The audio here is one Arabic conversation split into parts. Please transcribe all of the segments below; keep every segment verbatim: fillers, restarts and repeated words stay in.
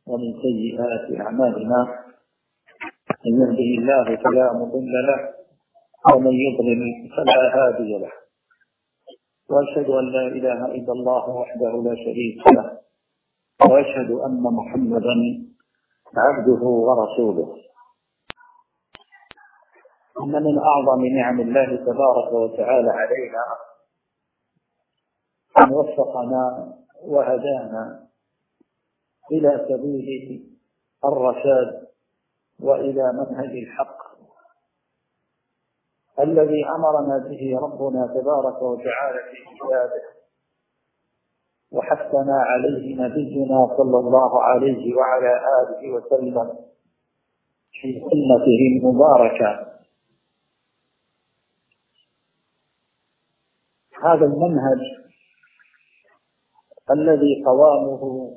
ومن سيئات أعمالنا، من يهده الله فلا مضل له ومن يضلل فلا هادي له، وأشهد أن لا إله إلا الله وحده لا شريك له، وأشهد أن محمدا عبده ورسوله. إن من أعظم نعم الله تبارك وتعالى علينا أن وفقنا وهدانا إلى سبيل الرشاد وإلى منهج الحق الذي أمرنا به ربنا تبارك وتعالى في كتابه، وحثنا عليه نبينا صلى الله عليه وعلى آله وسلم في سنته المباركة. هذا المنهج الذي قوامه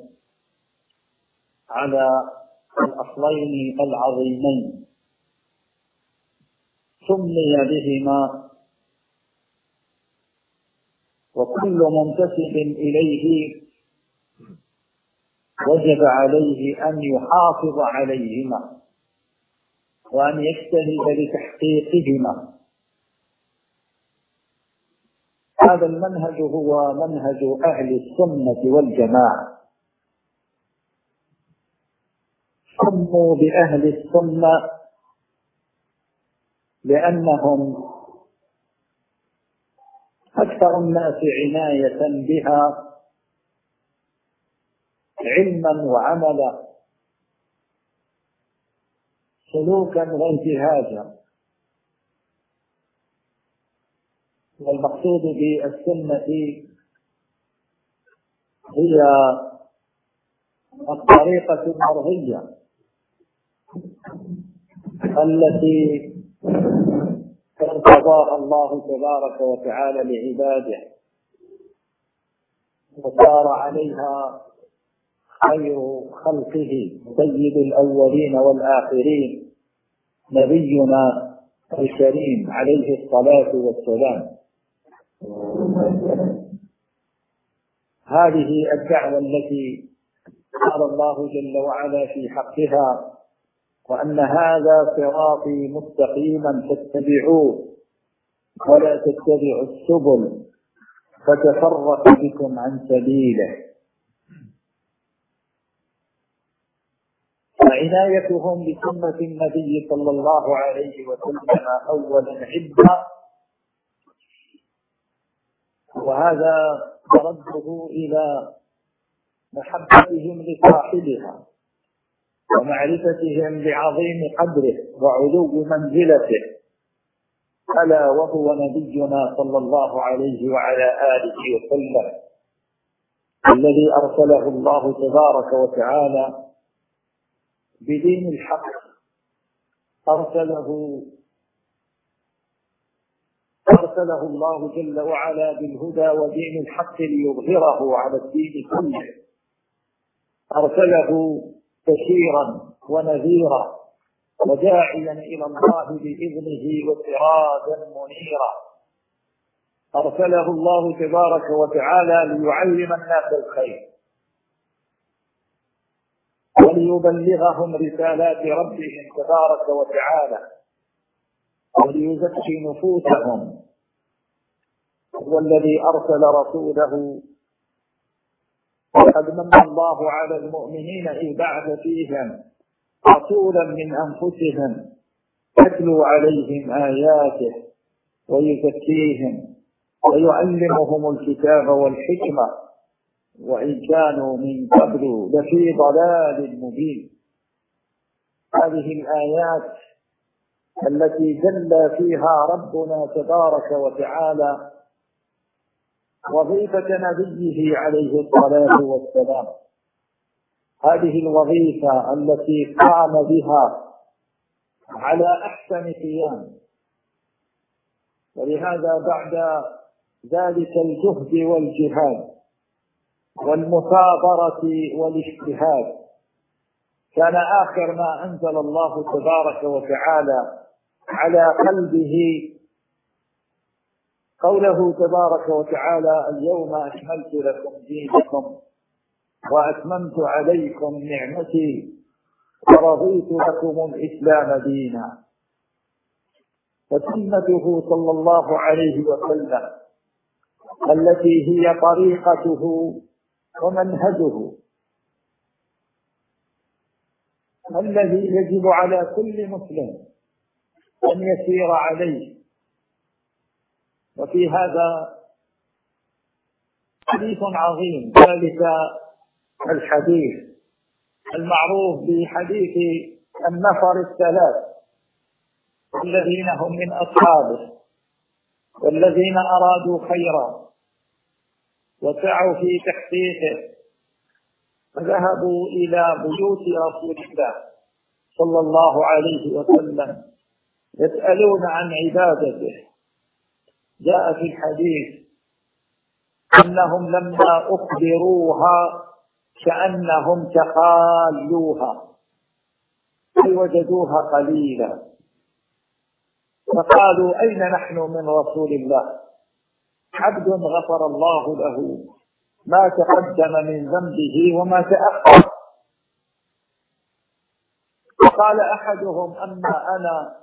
على الأصلين العظيمين سمي بهما، وكل منتسب إليه وجب عليه أن يحافظ عليهما وأن يجتهد لتحقيقهما. هذا المنهج هو منهج أهل السنة والجماعة، سموا بأهل السنة لأنهم أكثر الناس عناية بها علما وعملا، سلوكا وانتهاجا. والمقصود بالسنة هي الطريقة المرضية التي ارتضاها الله تبارك وتعالى لعباده، وسار عليها خير خلقه سيد الأولين والآخرين نبينا الكريم عليه الصلاة والسلام. هذه الدعوة التي قال الله جل وعلا في حقها: وأن هذا صراطي مستقيما فاتبعوه ولا تتبعوا السبل فتفرق بكم عن سبيله. فعنايتهم بسنة النبي صلى الله عليه وسلم أولا عبا، وهذا مرده إلى محبتهم لصاحبها ومعرفتهم بعظيم قدره وعلو منزلته، ألا وهو نبينا صلى الله عليه وعلى آله وسلم الذي أرسله الله تبارك وتعالى بدين الحق. أرسله أرسله الله جل وعلا بالهدى ودين الحق ليظهره على الدين كله. أرسله بشيرا ونذيرا وداعيا إلى الله بإذنه وسراجا منيرا. أرسله الله تبارك وتعالى ليعلم الناس الخير وليبلغهم رسالات ربهم تبارك وتعالى وليزكي نفوسهم. هو الذي أرسل رسوله، وقد من الله على المؤمنين إذ بعث فيهم رسولا من أنفسهم يتلو عليهم آياته ويزكيهم ويعلمهم الكتاب والحكمة وإن كانوا من قبل لفي ضلال مبين. هذه الآيات التي جل فيها ربنا تبارك وتعالى وظيفة نبيه عليه الصلاة والسلام، هذه الوظيفة التي قام بها على أحسن قيام. ولهذا بعد ذلك الجهد والجهاد والمثابرة والاجتهاد كان آخر ما أنزل الله تبارك وتعالى على قلبه قوله تبارك وتعالى: اليوم أكملت لكم دينكم وأتممت عليكم نعمتي ورضيت لكم الإسلام دينا. فسنته صلى الله عليه وسلم التي هي طريقته ومنهجه الذي يجب على كل مسلم أن يسير عليه. وفي هذا حديث عظيم، ذلك الحديث المعروف بحديث النفر الثلاث الذين هم من أصحابه والذين أرادوا خيرا وسعوا في تحقيقه فذهبوا إلى بيوت رسول الله صلى الله عليه وسلم يسألون عن عبادته. جاء في الحديث أنهم لما أخبروها كأنهم تخالوها أي وجدوها قليلا، فقالوا أين نحن من رسول الله؟ عبد غفر الله له ما تقدم من ذنبه وما تأخر. فقال أحدهم أما أنا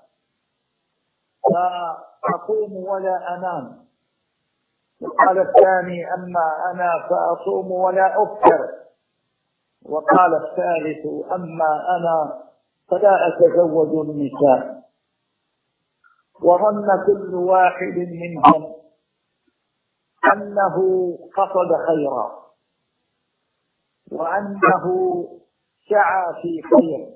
لا أقوم ولا أنام، وقال الثاني أما أنا فأصوم ولا أفطر، وقال الثالث أما أنا فلا أتزوج النساء. وظن كل واحد منهم أنه قصد خيرا وأنه سعى في خير.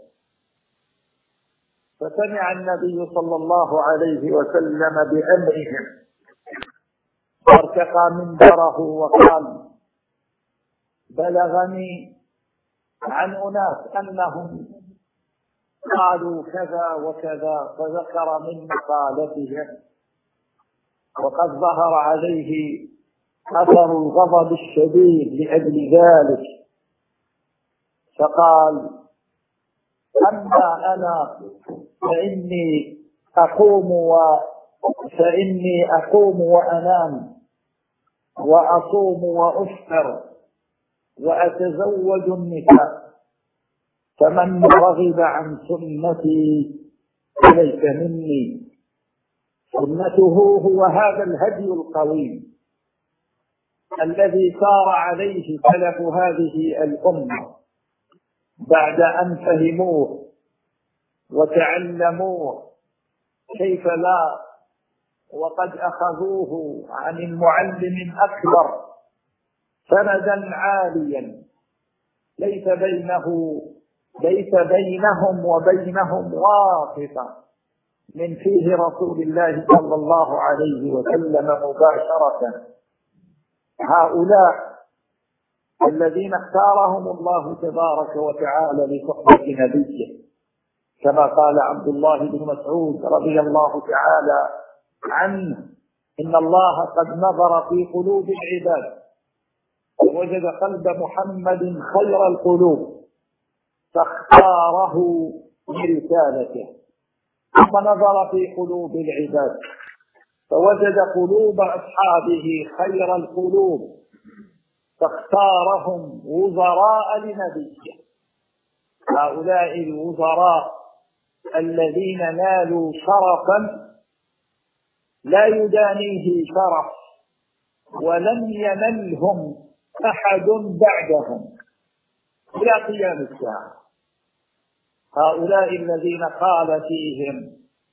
فسمع النبي صلى الله عليه وسلم بأمرهم وارتقى منبره وقال بلغني عن أناس أنهم قالوا كذا وكذا، فذكر من مقالتهم وقد ظهر عليه أثر الغضب الشديد لأجل ذلك، فقال أما أنا فإني أقوم و فإني أقوم وأنام وأصوم وأفطر وأتزوج النساء، فمن رغب عن سنتي فليس مني. سنته هو هذا الهدي القويم الذي سار عليه سلف هذه الأمة بعد أن فهموه وتعلموه كيف لا، وقد أخذوه عن المعلم الأكبر سندا عاليا ليس بينه ليس بينهم وبينهم واسطة من فيه رسول الله صلى الله عليه وسلم مباشرة. هؤلاء الذين اختارهم الله تبارك وتعالى لصحبة نبيه، كما قال عبد الله بن مسعود رضي الله تعالى عنه إن الله قد نظر في قلوب العباد ووجد قلب محمد خير القلوب فاختاره برسالته، ثم نظر في قلوب العباد فوجد قلوب أصحابه خير القلوب فاختارهم وزراء لنبيه. هؤلاء الوزراء الذين نالوا شرفا لا يدانيه شرف ولم ينلهم أحد بعدهم إلى قيام الساعة. هؤلاء الذين قال فيهم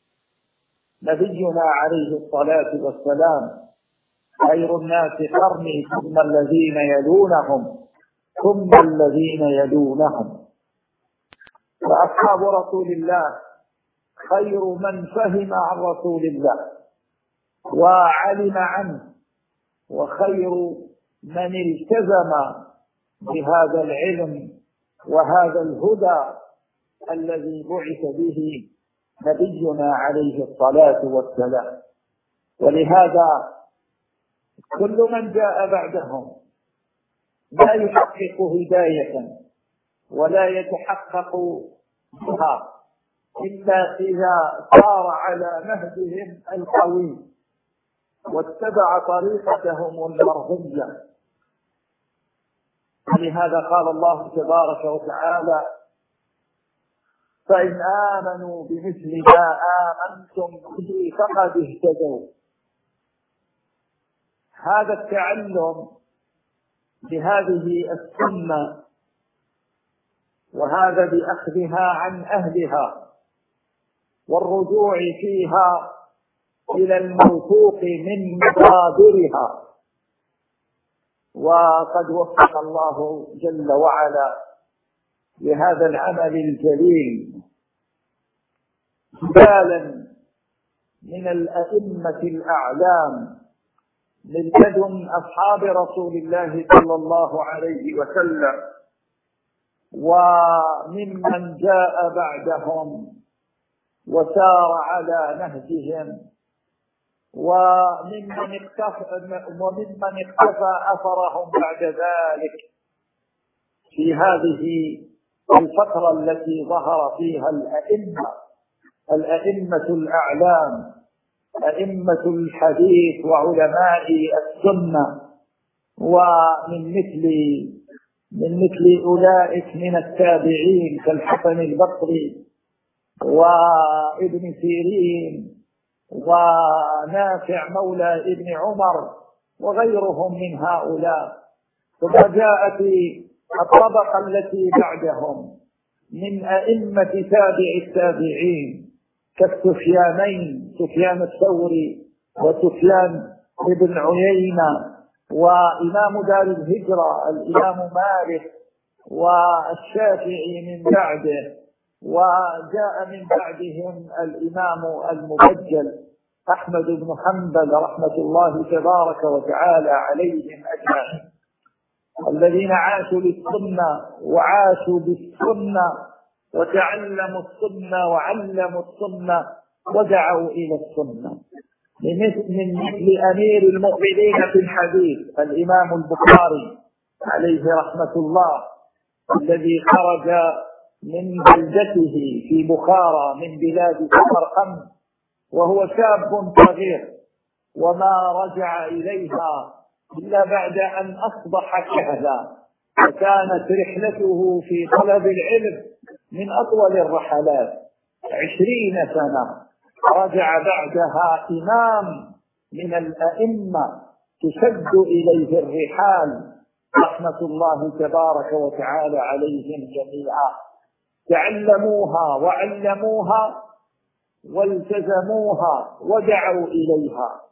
نبينا عليه الصلاة والسلام خير الناس قرني ثم الذين يلونهم ثم الذين يلونهم. فأصحاب رسول الله خير من فهم عن رسول الله وعلم عنه، وخير من التزم بهذا العلم وهذا الهدى الذي بعث به نبينا عليه الصلاة والسلام. ولهذا كل من جاء بعدهم لا يحقق هداية ولا يتحقق بها إلا إذا سار على نهجهم القوي واتبع طريقتهم المرضية. ولهذا قال الله تبارك وتعالى: فإن آمنوا بمثل ما آمنتم به فقد اهتدوا. هذا التعلم بهذه السنة وهذا بأخذها عن أهلها والرجوع فيها إلى الموثوق من مصادرها. وقد وفق الله جل وعلا لهذا العمل الجليل جبالا من الأئمة الأعلام من لدن أصحاب رسول الله صلى الله عليه وسلم وممن جاء بعدهم وسار على نهجهم وممن اقتفى وممن اقتفى أثرهم بعد ذلك في هذه الفترة التي ظهر فيها الأئمة الأئمة الأعلام أئمة الحديث وعلماء السنة، ومن مثل من مثل أولئك من التابعين كالحسن البصري وابن سيرين ونافع مولى ابن عمر وغيرهم من هؤلاء. ثم جاءت الطبقة التي بعدهم من أئمة تابع التابعين كالسفيانين، سفيان الثوري وسفيان بن عيينة، وإمام دار الهجرة الإمام مالك، والشافعي من بعده، وجاء من بعدهم الإمام المبجل أحمد بن حنبل رحمة الله تبارك وتعالى عليهم أجمعين، الذين عاشوا للسنة وعاشوا بالسنة وتعلموا السنة وعلموا السنة ودعوا إلى السنة. من مثل أمير المؤمنين في الحديث الإمام البخاري عليه رحمة الله، الذي خرج من بلدته في بخارى من بلاد سمرقند وهو شاب صغير، وما رجع إليها إلا بعد أن أصبح كهلا، وكانت رحلته في طلب العلم من أطول الرحلات عشرين سنة، رجع بعدها إمام من الأئمة تشد إليه الرحال رحمة الله تبارك وتعالى عليهم جميعا. تعلموها وعلموها والتزموها ودعوا إليها.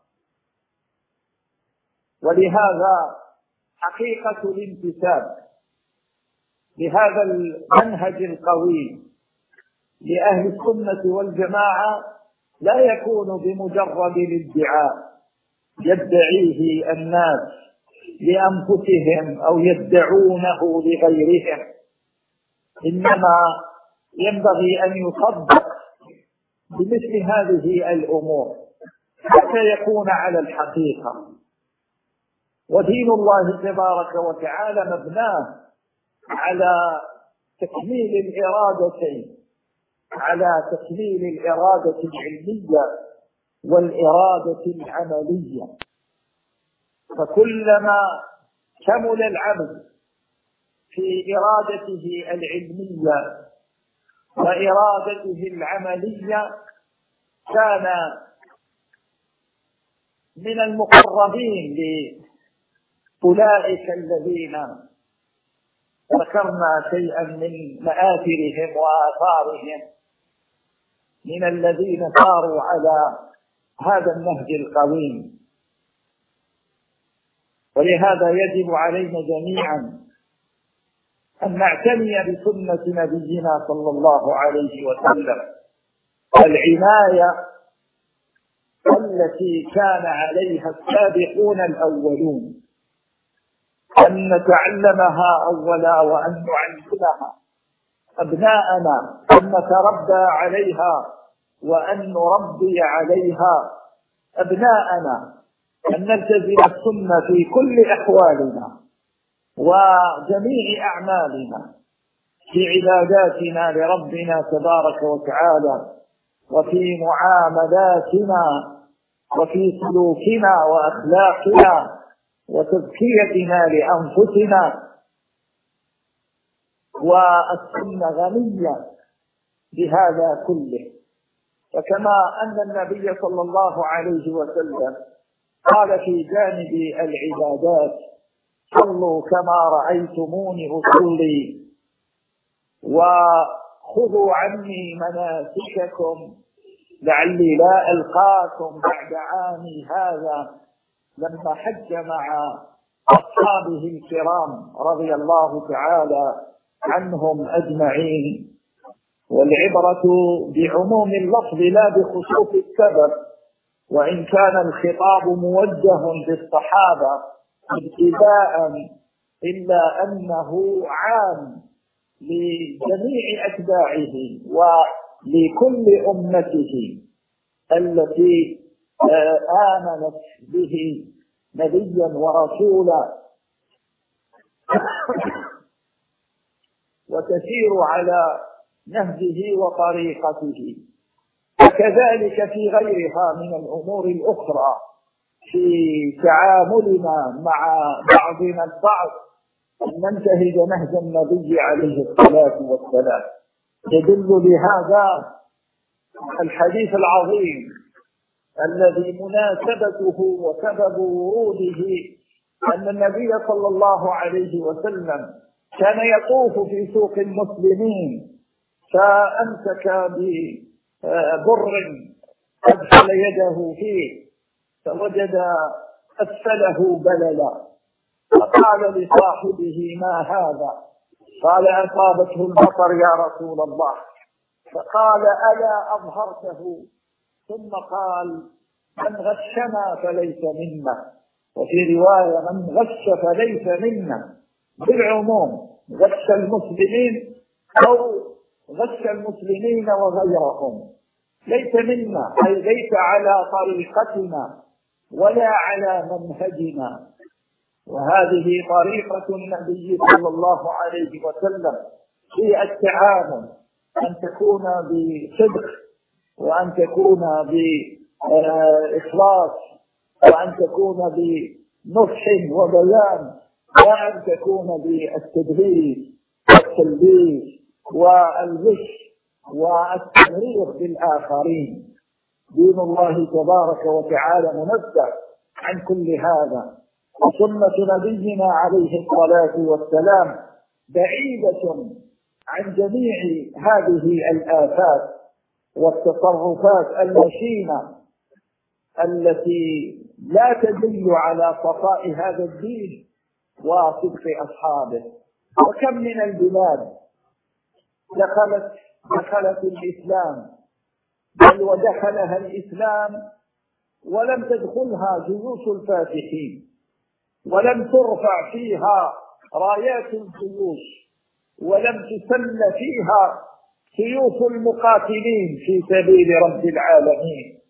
ولهذا حقيقة الانتساب لهذا المنهج القوي لأهل السنة والجماعة لا يكون بمجرد الادعاء يدعيه الناس لأنفسهم أو يدعونه لغيرهم، إنما ينبغي أن يصدق بمثل هذه الأمور حتى يكون على الحقيقة. ودين الله تبارك وتعالى مبناه على تكميل الإرادتين، على تكميل الإرادة العلمية والإرادة العملية. فكلما كمل العبد في إرادته العلمية وإرادته العملية كان من المقربين لأولئك الذين ذكرنا شيئا من مآثرهم وآثارهم من الذين ساروا على هذا النهج القويم. ولهذا يجب علينا جميعا أن نعتني بسنة نبينا صلى الله عليه وسلم العناية التي كان عليها السابقون الأولون، أن نتعلمها أولا وأن نعلمها أبناءنا، أن نتربى عليها وأن نربي عليها أبناءنا، أن نلتزم السنة في كل أحوالنا وجميع أعمالنا، في عباداتنا لربنا تبارك وتعالى، وفي معاملاتنا، وفي سلوكنا وأخلاقنا، وتزكيتنا لأنفسنا، والسنة غنية بهذا كله. فكما أن النبي صلى الله عليه وسلم قال في جانب العبادات: صلوا كما رأيتموني أصلي وخذوا عني مناسككم لعلي لا ألقاكم بعد عامي هذا، لما حج مع أصحابه الكرام رضي الله تعالى عنهم أجمعين. والعبرة بعموم اللفظ لا بخصوص السبب، وإن كان الخطاب موجه بالصحابة ابتداء إلا أنه عام لجميع أتباعه ولكل أمته التي آمنت به نبيا ورسولا وتسير على نهجه وطريقته. وكذلك في غيرها من الأمور الأخرى في تعاملنا مع بعضنا البعض أن ننتهج نهج النبي عليه الصلاة والسلام. يدل لهذا الحديث العظيم الذي مناسبته وسبب وروده أن النبي صلى الله عليه وسلم كان يطوف في سوق المسلمين فأمسك ببر أدخل يده فيه فوجد أسفله بللا، فقال لصاحبه: ما هذا؟ قال: أصابته المطر يا رسول الله. فقال: ألا أظهرته؟ ثم قال: من غشنا فليس منا. وفي رواية: من غش فليس منا، بالعموم غش المسلمين أو غش المسلمين وغيرهم، ليس منا أي ليس على طريقتنا ولا على منهجنا. وهذه طريقة النبي صلى الله عليه وسلم في التعامل، أن تكون بصدق، وأن تكون بإخلاص، وأن تكون بنصح وبيان، وأن تكون بالتدريس والتلبيس والغش والتمرير بالآخرين. دين الله تبارك وتعالى منزه عن كل هذا، وسنة نبينا عليه الصلاة والسلام بعيدة عن جميع هذه الآفات والتصرفات المشينة التي لا تدل على صفاء هذا الدين وصدق أصحابه. وكم من البلاد دخلت دخلت الإسلام، بل ودخلها الإسلام ولم تدخلها جيوش الفاتحين، ولم ترفع فيها رايات الجيوش، ولم تسل فيها سيوف المقاتلين في سبيل رب العالمين،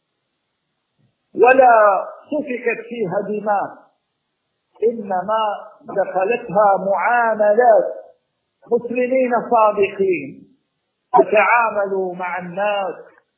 ولا سفكت فيها دماء، إنما دخلتها معاملات مسلمين صادقين يتعاملوا مع الناس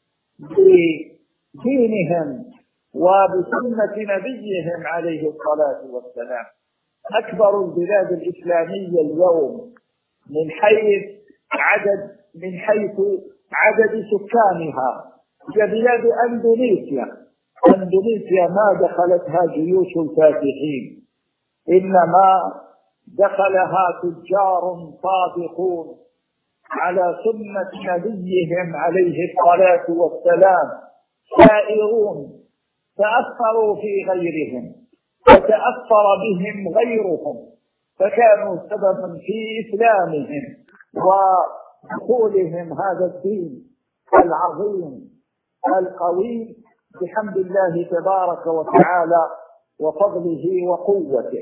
بدينهم وبسنة نبيهم عليه الصلاة والسلام. أكبر البلاد الإسلامية اليوم من حيث عدد من حيث عدد سكانها هي بلاد أندونيسيا. أندونيسيا ما دخلتها جيوش الفاتحين، إنما دخلها تجار صادقون على سنة نبيهم عليه الصلاة والسلام، سائرون تأثروا في غيرهم وتأثر بهم غيرهم، فكانوا سببا في إسلامهم ودخولهم هذا الدين العظيم القوي بحمد الله تبارك وتعالى وفضله وقوته.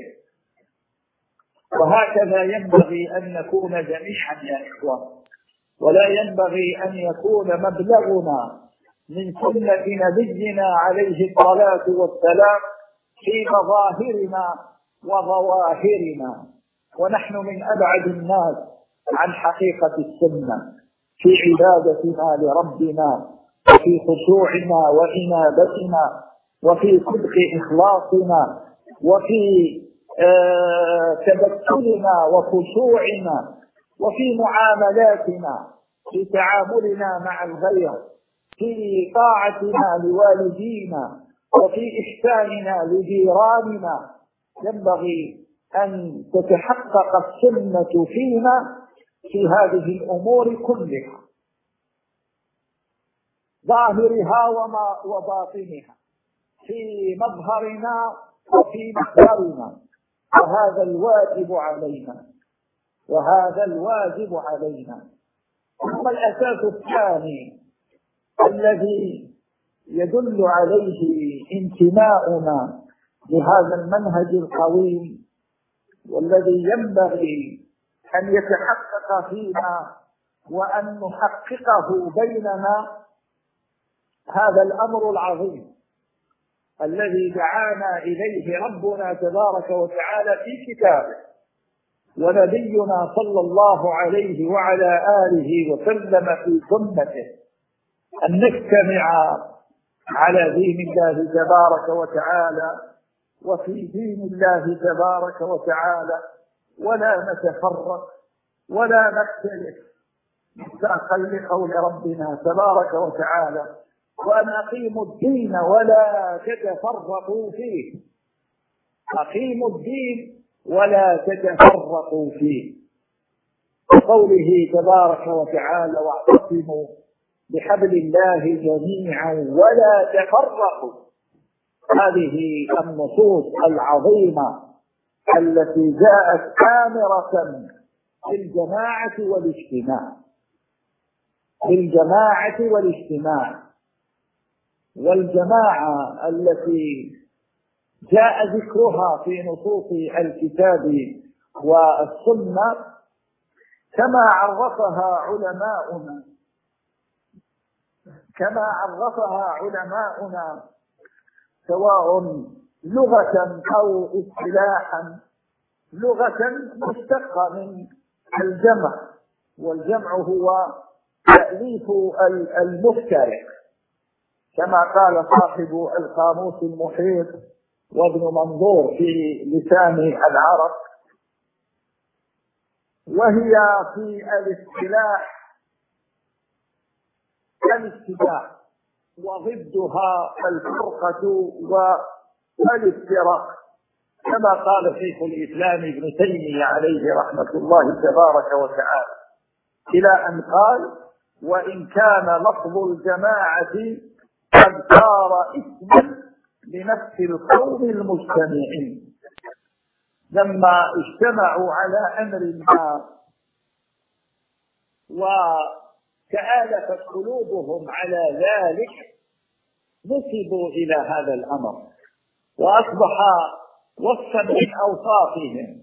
وهكذا ينبغي أن نكون جميعا يا إخوة، ولا ينبغي أن يكون مبلغنا من سنة نبينا عليه الصلاة والسلام في مظاهرنا وظواهرنا، ونحن من أبعد الناس عن حقيقة السنة في عبادتنا لربنا، وفي خشوعنا وإنابتنا، وفي صدق إخلاصنا، وفي آه تبتلنا وخشوعنا وفي معاملاتنا، في تعاملنا مع الغير، في طاعتنا لوالدينا، وفي إحساننا لجيراننا، ينبغي أن تتحقق السنة فينا في هذه الأمور كلها، ظاهرها وباطنها، في مظهرنا وفي مخبرنا. وهذا الواجب علينا وهذا الواجب علينا ثم الأساس الثاني الذي يدل عليه انتماؤنا لهذا المنهج القويم، والذي ينبغي أن يتحقق فينا وأن نحققه بيننا، هذا الأمر العظيم الذي دعانا إليه ربنا تبارك وتعالى في كتابه، ونبينا صلى الله عليه وعلى آله وسلم في سنته، أن نجتمع على دين الله تبارك وتعالى وفي دين الله تبارك وتعالى، ولا نتفرق ولا نختلف، مصداقا لقول ربنا تبارك وتعالى: وأن أقيموا الدين ولا تتفرقوا فيه. أقيموا الدين ولا تتفرقوا فيه. وقوله تبارك وتعالى: واعتصموا بحبل الله جميعا ولا تفرقوا. هذه النصوص العظيمة التي جاءت آمرة بالجماعة والاجتماع بالجماعة والاجتماع والجماعة التي جاء ذكرها في نصوص الكتاب والسنة كما عرفها علماؤنا كما عرفها علماؤنا سواء لغة أو اصطلاحا. لغة مشتقة من الجمع، والجمع هو تأليف المفترق، كما قال صاحب القاموس المحيط وابن منظور في لسان العرب. وهي في الاصطلاح الاتباع، وضدها الفرقة والافتراق، كما قال شيخ الإسلام ابن تيمية عليه رحمة الله تبارك وتعالى، إلى أن قال: وإن كان لفظ الجماعة قد صار اسما لنفس القوم المجتمعين، لما اجتمعوا على أمر ما وتآلفت قلوبهم على ذلك نسبوا إلى هذا الأمر، وأصبح وصفا من أوصافهم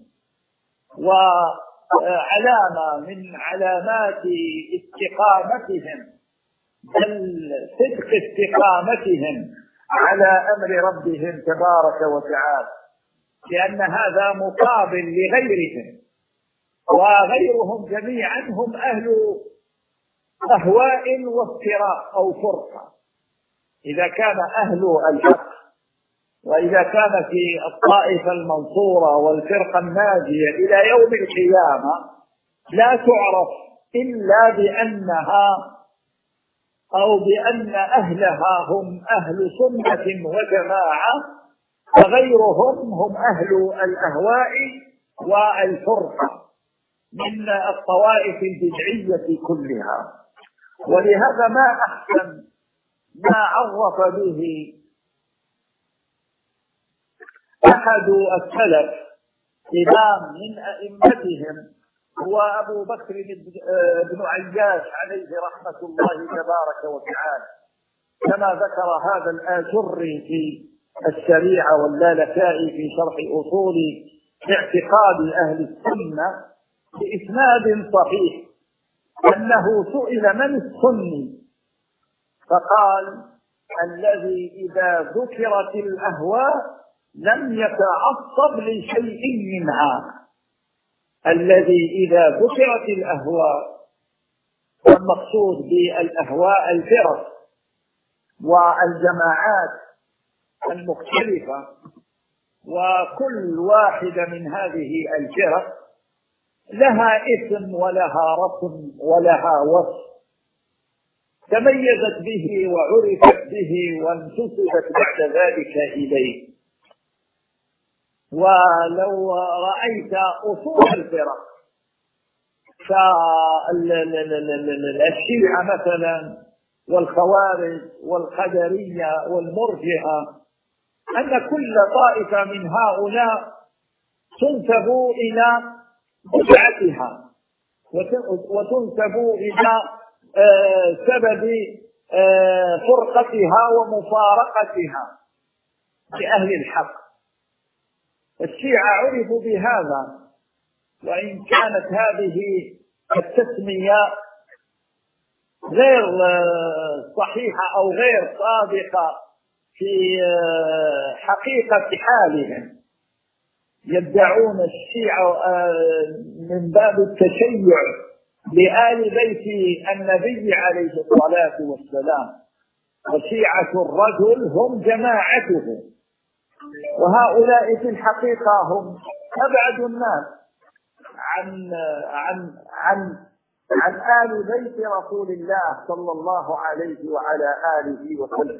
وعلامة من علامات استقامتهم، بل صدق استقامتهم على أمر ربهم تبارك وتعالى، لأن هذا مقابل لغيرهم، وغيرهم جميعا هم أهل أهواء وافتراق أو فرقة. إذا كان أهل الحق، وإذا كان في الطائفة المنصورة والفرقة الناجية إلى يوم القيامة، لا تعرف إلا بأنها أو بأن أهلها هم أهل سنة وجماعة، وغيرهم هم أهل الأهواء والفرقة من الطوائف البدعية كلها. ولهذا ما أحسن ما عرف به أحد السلف إمام من أئمتهم هو أبو بكر بن عياش عليه رحمة الله تبارك وتعالى، كما ذكر هذا الآجري في الشريعة واللالكائي في شرح أصول اعتقاد أهل السنة بإسناد صحيح أنه سئل: من السني؟ فقال: الذي إذا ذكرت الأهواء لم يتعصب لشيء منها. الذي إذا ذكرت الأهواء، والمقصود بالأهواء الفرق والجماعات المختلفة، وكل واحدة من هذه الفرق لها اسم ولها رسم ولها وصف، تميزت به وعرفت به وانتسبت بعد ذلك إليه. ولو رأيت أصول الفرق كالشيعة مثلا والخوارج والقدرية والمرجئة، أن كل طائفة من هؤلاء تنسب إلى بدعتها وتنسب إلى سبب فرقتها ومفارقتها لأهل الحق. الشيعة عرفوا بهذا، وإن كانت هذه التسمية غير صحيحة أو غير صادقة في حقيقة حالهم. يدعون الشيعة من باب التشيع لآل بيت النبي عليه الصلاة والسلام، وشيعة الرجل هم جماعته، وهؤلاء في الحقيقة هم أبعد الناس عن عن عن عن آل بيت رسول الله صلى الله عليه وعلى آله وسلم،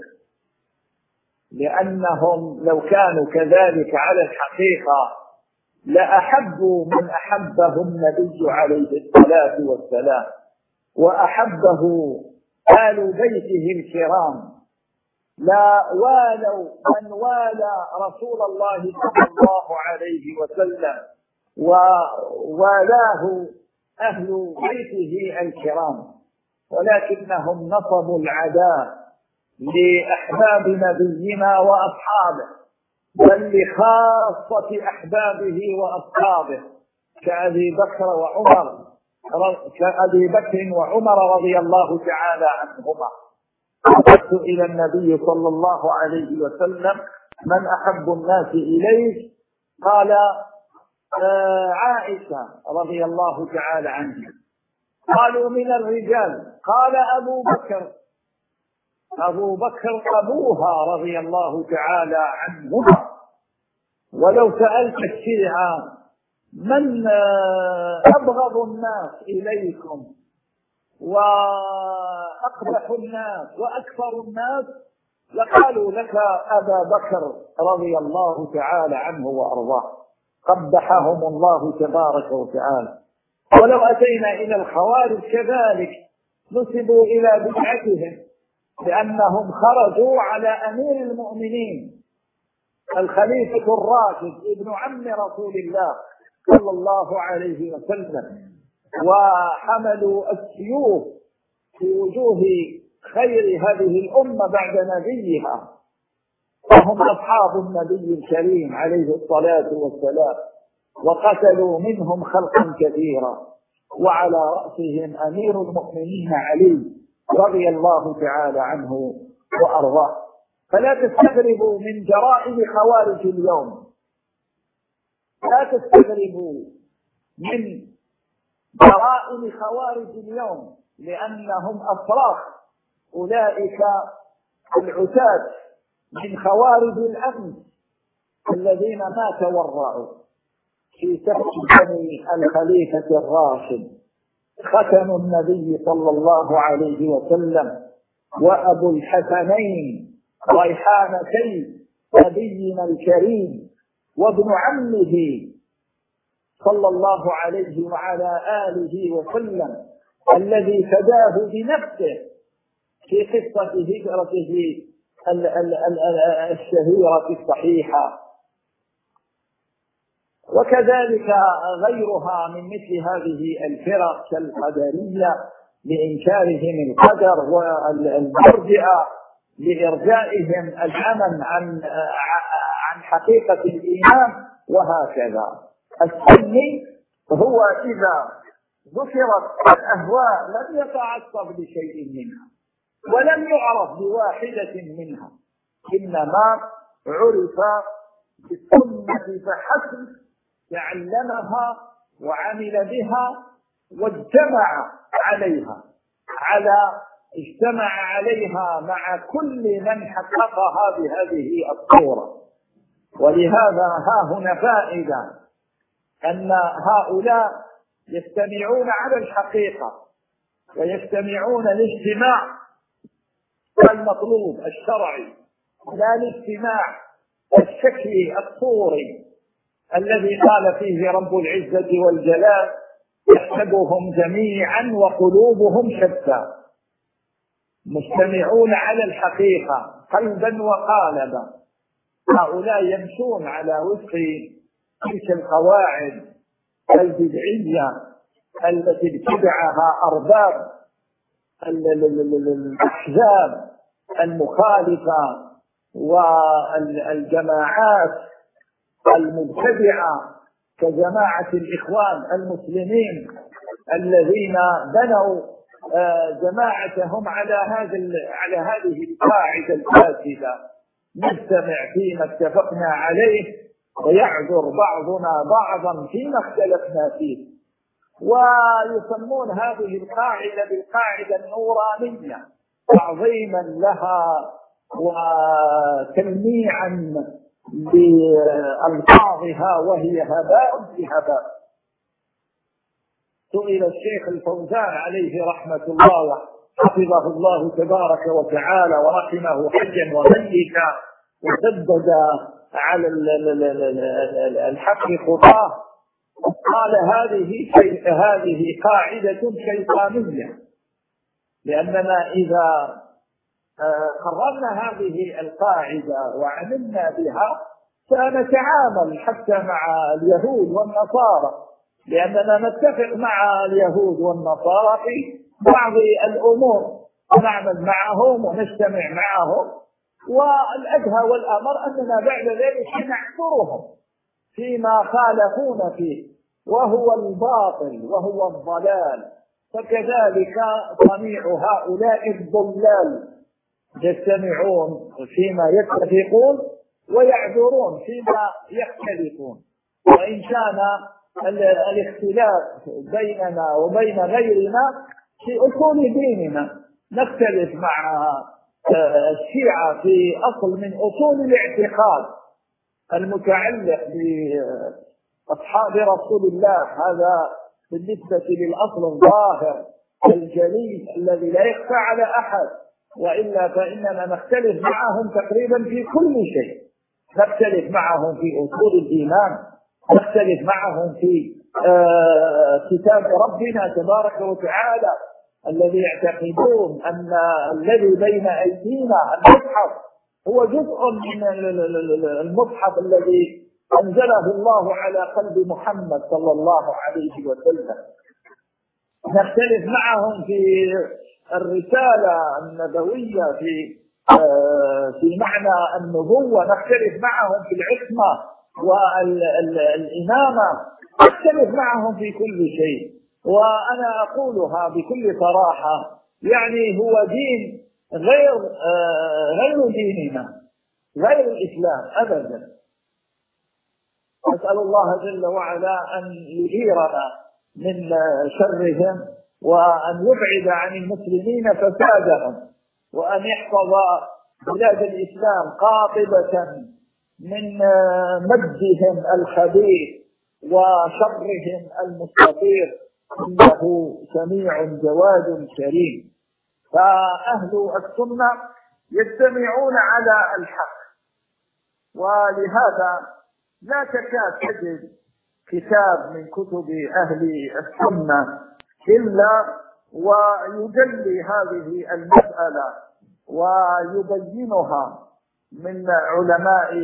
لأنهم لو كانوا كذلك على الحقيقة لأحبوا من أحبه النبي عليه الصلاة والسلام وأحبه آل بيته الكرام، لا والوا من والى رسول الله صلى الله عليه وسلم ووالاه أهل بيته الكرام، ولكنهم نصبوا العداء لأحباب نبينا وأصحابه، بل لخاصة أحبابه وأصحابه كأبي بكر وعمر كأبي بكر وعمر رضي الله تعالى عنهما. قلت إلى النبي صلى الله عليه وسلم: من أحب الناس إليك؟ قال: عائشة رضي الله تعالى عنها. قالوا: من الرجال؟ قال: أبو بكر. أبو بكر أبوها رضي الله تعالى عنهما. ولو سألت الشيعة من أبغض الناس إليكم وأقبح الناس وأكثر الناس، لقالوا لك أبا بكر رضي الله تعالى عنه وأرضاه، قبحهم الله تبارك وتعالى. ولو أتينا إلى الخوارج كذلك نسبوا إلى بدعتهم، لأنهم خرجوا على أمير المؤمنين الخليفة الراشد ابن عم رسول الله صلى الله عليه وسلم، وحملوا السيوف في وجوه خير هذه الأمة بعد نبيها، وهم أصحاب النبي الكريم عليه الصلاة والسلام، وقتلوا منهم خلقا كثيرا، وعلى رأسهم أمير المؤمنين علي رضي الله تعالى عنه وأرضاه. فلا تستغربوا من جرائم خوارج اليوم، لا تستغربوا من جرائم خوارج اليوم، لأنهم أفراخ أولئك العتاد من خوارج الأمن الذين ما تورعوا في سفك بني الخليفة الراشد، ختم النبي صلى الله عليه وسلم وأبو الحسنين ريحانتي نبينا الكريم وابن عمه صلى الله عليه وعلى آله وسلم، الذي فداه بنفسه في قصة هجرته الشهيرة الصحيحة. وكذلك غيرها من مثل هذه الفرق كالقدرية لإنكارهم القدر، والمرجئة لإرجائهم العمل عن عن حقيقة الإيمان، وهكذا. السني هو إذا ذكرت الأهواء لم يتعصب لشيء منها ولم يعرف بواحدة منها، إنما عرف بالسنة فحسب، تعلمها وعمل بها واجتمع عليها على اجتمع عليها مع كل من حققها بهذه الصورة. ولهذا ها هنا فائدة، أن هؤلاء يجتمعون على الحقيقة ويجتمعون الاجتماع المطلوب الشرعي، لا الاجتماع الشكلي الصوري الذي قال فيه رب العزة والجلال: يحسبهم جميعا وقلوبهم شتى. مجتمعون على الحقيقة قلبا وقالبا. هؤلاء يمشون على وفق تلك القواعد البدعية التي ابتدعها أرباب الأحزاب المخالفة والجماعات المبتدعة كجماعة الإخوان المسلمين الذين بنوا جماعتهم على هذا على هذه القاعدة الفاسدة: نجتمع فيما اتفقنا عليه ويعذر بعضنا بعضا فيما اختلفنا فيه. ويسمون هذه القاعدة بالقاعدة النورانية تعظيما لها وتلميعا بألفاظها، وهي هباء في هباء. سئل الشيخ الفوزان عليه رحمة الله حفظه الله تبارك وتعالى ورحمه حيا وميتا وسدد على الحق خطاه، قال: هذه هذه قاعدة شيطانية، لأننا إذا قررنا هذه القاعدة وعملنا بها سنتعامل حتى مع اليهود والنصارى، لأننا نتفق مع اليهود والنصارى في بعض الأمور، نعمل معهم ونجتمع معهم، والأدهى والأمر أننا بعد ذلك نعذرهم فيما خالفون فيه، وهو الباطل وهو الضلال. فكذلك صنيع هؤلاء الضلال، يجتمعون فيما يتفقون ويعذرون فيما يختلفون. وإن كان الاختلاف بيننا وبين غيرنا في أصول ديننا، نختلف مع الشيعة في أصل من أصول الاعتقاد المتعلق بأصحاب رسول الله، هذا بالنسبة للأصل الظاهر الجليل الذي لا يخفى على أحد، وإلا فإننا نختلف معهم تقريبا في كل شيء. نختلف معهم في أصول الإيمان، نختلف معهم في آه كتاب ربنا تبارك وتعالى الذي يعتقدون أن الذي بين أيدينا المصحف هو جزء من المصحف الذي أنزله الله على قلب محمد صلى الله عليه وسلم. نختلف معهم في الرسالة النبوية، في آه في معنى النبوة، نختلف معهم في العصمة والإمامة، نختلف معهم في كل شيء. وأنا أقولها بكل صراحة، يعني هو دين غير آه غير ديننا، غير الإسلام أبدا. أسأل الله جل وعلا أن يجيرنا من شرهم، وأن يبعد عن المسلمين فسادهم، وأن يحفظ بلاد الإسلام قاطبة من مجدهم الخبيث وشرهم المستطير، إنه سميع جواد كريم. فأهل السنة يجتمعون على الحق، ولهذا لا تكاد تجد كتاب من كتب أهل السنة إلا ويجلي هذه المسألة ويبينها من علماء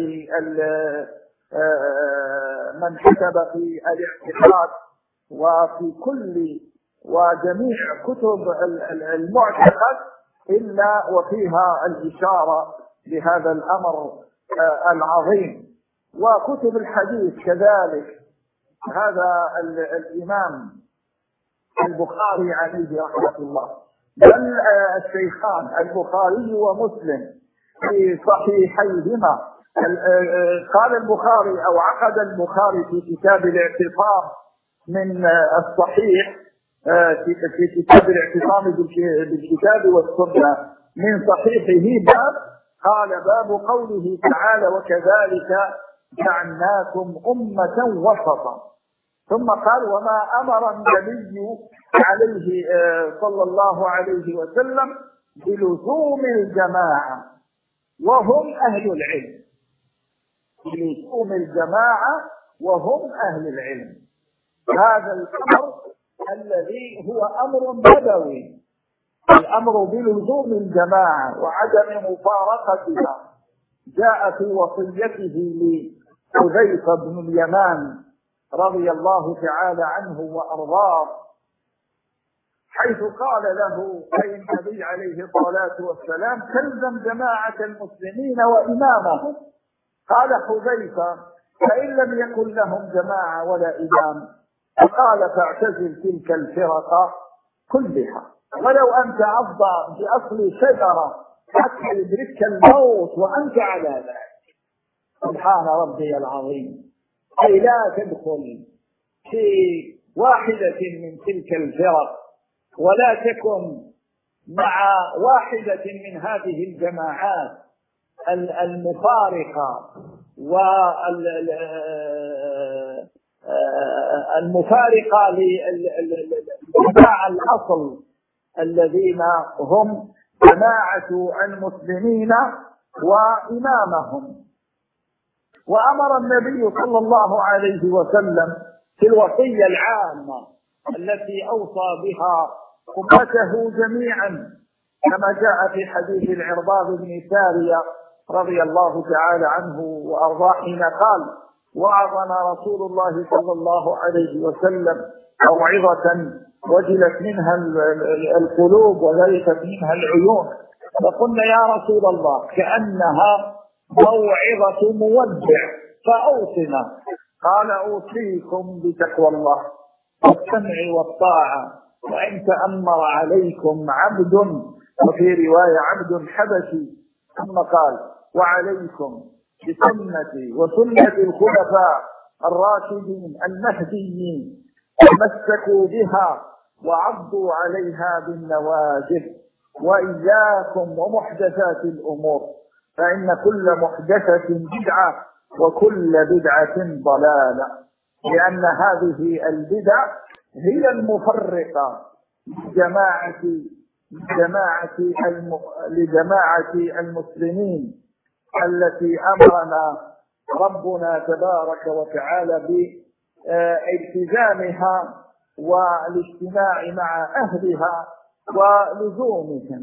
من كتب في الاعتقاد وفي كل وجميع كتب المعتقد، إلا وفيها الإشارة لهذا الأمر العظيم. وكتب الحديث كذلك، هذا الإمام البخاري عليه رحمة الله، بل الشيخان البخاري ومسلم في صحيحيهما، قال البخاري أو عقد البخاري في كتاب الاعتصام من الصحيح، في كتاب الاعتصام بالكتاب والسنة من صحيحه باب، قال: باب قوله تعالى: وكذلك جعلناكم أمة وسطا. ثم قال وما أمر النبي عليه صلى الله عليه وسلم بلزوم الجماعة وهم أهل العلم، بلزوم الجماعة وهم أهل العلم. هذا الأمر الذي هو أمر نبوي، الأمر بلزوم الجماعة وعدم مفارقتها، جاء في وصيته لحذيفة بن اليمان رضي الله تعالى عنه وأرضاه، حيث قال له أي النبي عليه الصلاة والسلام تلزم جماعة المسلمين وإمامهم. قال حذيفة فإن لم يكن لهم جماعة ولا إمام، فقال فاعتزل تلك الفرق كلها ولو أنت عض بأصل شجرة حتى يدركك الموت وأنت على ذلك. سبحان ربي العظيم. أي لا تدخل في واحدة من تلك الفرق ولا تكن مع واحدة من هذه الجماعات المفارقة والمفارقة لجماعة الأصل الذين هم جماعة المسلمين وإمامهم. وأمر النبي صلى الله عليه وسلم في الوصية العامة التي أوصى بها أمته جميعا كما جاء في حديث العرباض بن سارية رضي الله تعالى عنه وأرضاه حين قال وعظنا رسول الله صلى الله عليه وسلم موعظة وجلت منها القلوب وذلكت منها العيون، فقلنا يا رسول الله كأنها موعظة مودع فأوصنا. قال أوصيكم بتقوى الله والسمع والطاعة وإن تأمر عليكم عبد، وفي رواية عبد حبشي، ثم قال وعليكم بسنتي وسنة الخلفاء الراشدين المهديين تمسكوا بها وعضوا عليها بالنواجذ، وإياكم ومحدثات الأمور فإن كل محدثة بدعة وكل بدعة ضلالة، لأن هذه البدع هي المفرقة لجماعة لجماعة الم... لجماعة المسلمين التي أمرنا ربنا تبارك وتعالى بالتزامها والاجتماع مع أهلها ولزومهم.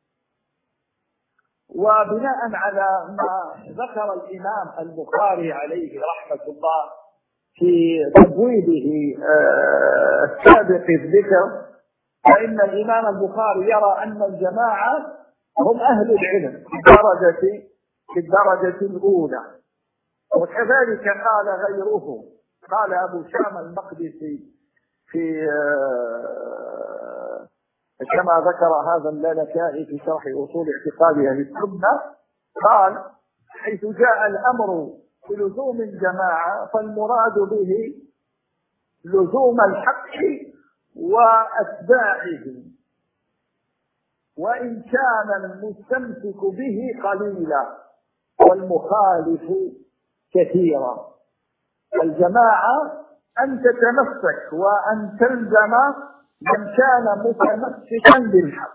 وبناء على ما ذكر الإمام البخاري عليه رحمة الله في تبويبه السابق الذكر، فإن الإمام البخاري يرى أن الجماعة هم أهل العلم في الدرجة في الدرجة الأولى. وكذلك قال غيره، قال أبو شام المقدسي في كما ذكر هذا اللالكائي في شرح أصول اعتقاد أهل السنة، قال حيث جاء الأمر بلزوم الجماعة فالمراد به لزوم الحق وأتباعه، وإن كان المستمسك به قليلا والمخالف كثيرا. الجماعة أن تتمسك وأن تلزم من كان متمسكا بالحق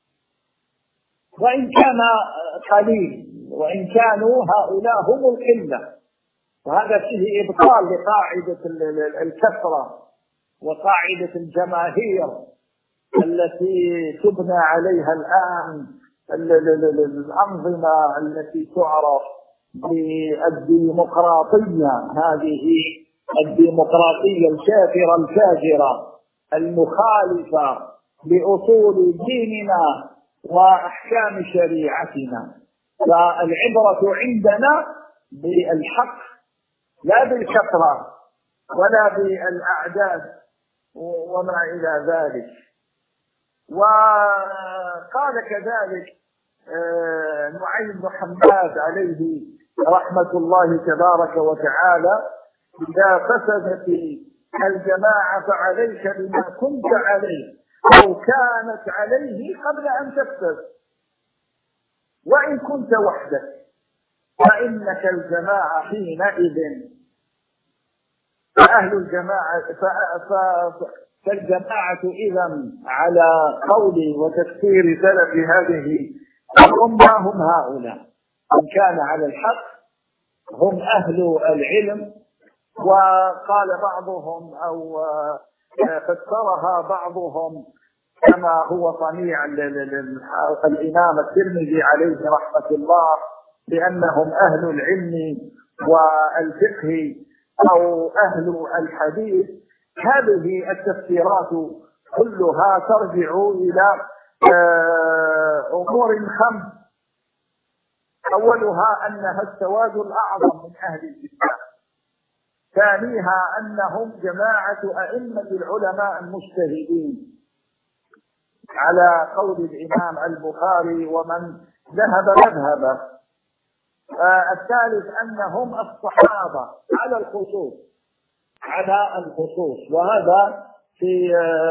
وإن كان قليل، وإن كانوا هؤلاء هم القلة. وهذا فيه إبطال لقاعدة الكثرة وقاعدة الجماهير التي تبنى عليها الآن الأنظمة التي تعرف بالديمقراطية، هذه الديمقراطية الكافرة الفاجرة المخالفة لأصول ديننا وأحكام شريعتنا. فالعبرة عندنا بالحق لا بالكثرة ولا بالأعداد وما إلى ذلك. وقال كذلك نعيم بن حماد عليه رحمة الله تبارك وتعالى إذا فسدت الجماعة فعليك بما كنت عليه أو كانت عليه قبل أن تفسد، وإن كنت وحدك فإنك الجماعة حينئذ. فأهل الجماعة فالجماعة إذا على قول وتفسير سلف هذه الأمة هم هؤلاء، من كان على الحق هم أهل العلم. وقال بعضهم أو فسرها بعضهم كما هو صنيع الإمام الترمذي عليه رحمة الله بأنهم أهل العلم والفقه أو أهل الحديث. هذه التفسيرات كلها ترجع إلى أمور خمس، أولها أنها السواد الأعظم من أهل الإسلام، ثانيها أنهم جماعة أئمة العلماء المجتهدين على قول الإمام البخاري ومن ذهب مذهبه، الثالث أنهم الصحابة على الخصوص على الخصوص وهذا في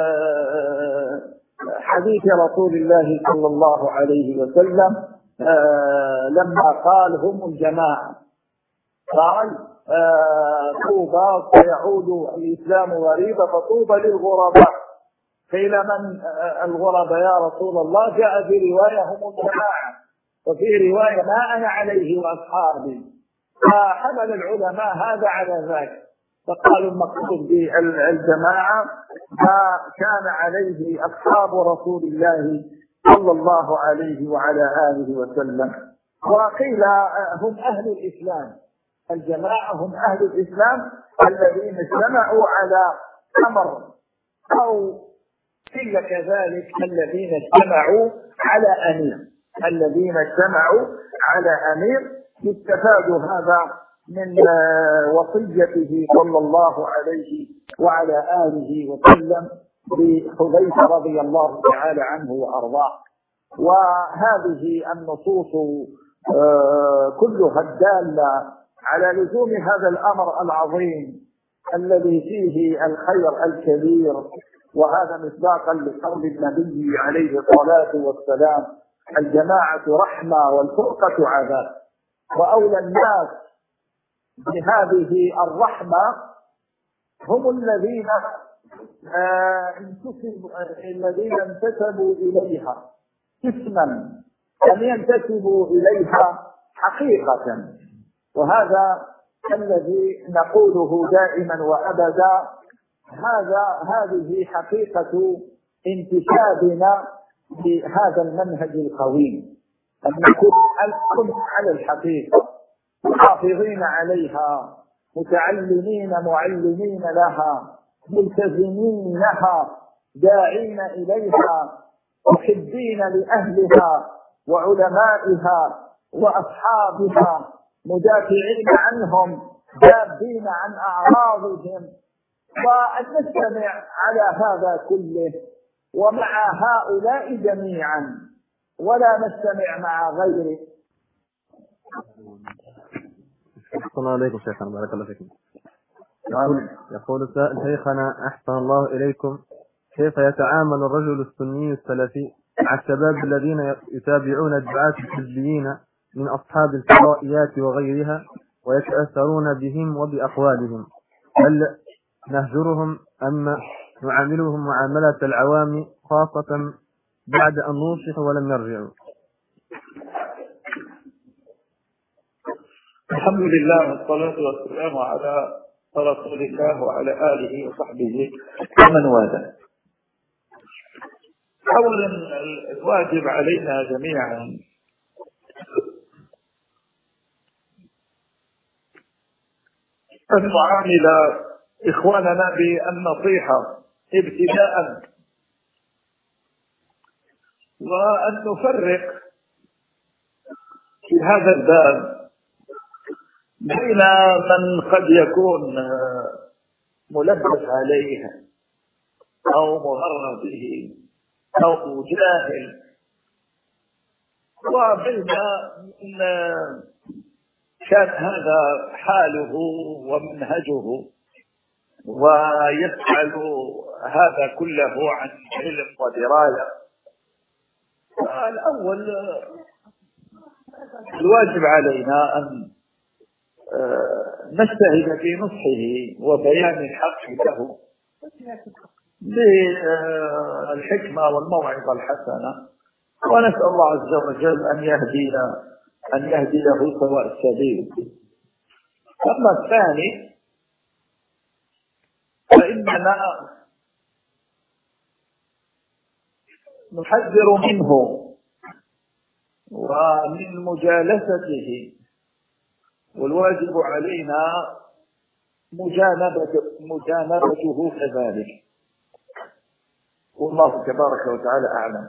حديث رسول الله صلى الله عليه وسلم لما قال هم الجماعة، قال طوبى سيعود الإسلام غريبا فطوبى للغرباء. قيل من الغرباء يا رسول الله؟ جاء في رواية هم الجماعة، وفي رواية ما أنا عليه وأصحابي. فحمل العلماء هذا على ذاك، فقالوا المقصود بالجماعة ما كان عليه أصحاب رسول الله صلى الله عليه وعلى آله وسلم. وقيل هم أهل الإسلام، الجماعة هم أهل الإسلام الذين اجتمعوا على أمر، أو قيل كذلك الذين اجتمعوا على أمير، الذين اجتمعوا على أمير. يستفاد هذا من وصيته صلى الله عليه وعلى آله وسلم بحذيفة رضي الله تعالى عنه وأرضاه. وهذه النصوص كلها الدالة على لزوم هذا الأمر العظيم الذي فيه الخير الكبير، وهذا مصداقا لقول النبي عليه الصلاة والسلام: الجماعة رحمة والفرقة عذاب. وأولى الناس بهذه الرحمة هم الذين انتسبوا الذين انتسبوا إليها اسما لم ينتسبوا إليها حقيقة، وهذا الذي نقوله دائما وأبدا. هذا هذه حقيقة انتسابنا بهذا المنهج القويم، أن نكون على الحقيقة محافظين عليها، متعلمين معلمين لها، ملتزمين لها، داعين إليها، محبين لأهلها وعلمائها وأصحابها، مدافعين عنهم، ذابين عن أعراضهم. وأن نجتمع على هذا كله ومع هؤلاء جميعا، ولا نجتمع مع غيره. السلام عليكم شيخنا، بارك الله فيكم. يقول, يقول سائل: شيخنا أحسن الله إليكم، كيف يتعامل الرجل السني السلفي مع الشباب الذين يتابعون الدعاة الحزبيين من أصحاب الفضائيات وغيرها ويتأثرون بهم وبأقوالهم؟ هل نهجرهم أم نعاملهم معاملة العوام، خاصة بعد أن نوصح ولم يرجعوا؟ الحمد لله والصلاة والسلام على رسول الله وعلى آله وصحبه ومن والاه. أولا الواجب علينا جميعا أن نعامل إخواننا بالنصيحة ابتداء، وأن نفرق في هذا الباب بين من قد يكون ملبس عليه أو مغرر به أو جاهل، وبين من كان هذا حاله ومنهجه ويفعل هذا كله عن علم ودراية. الأول الواجب علينا أن نجتهد في نصحه وبيان الحق له بالحكمة والموعظة الحسنة، ونسأل الله عز وجل أن يهدينا أن يهديه سواء السبيل. أما الثاني فإننا نحذر منه ومن مجالسته، والواجب علينا مجانبة مجانبته كذلك، والله تبارك وتعالى أعلم.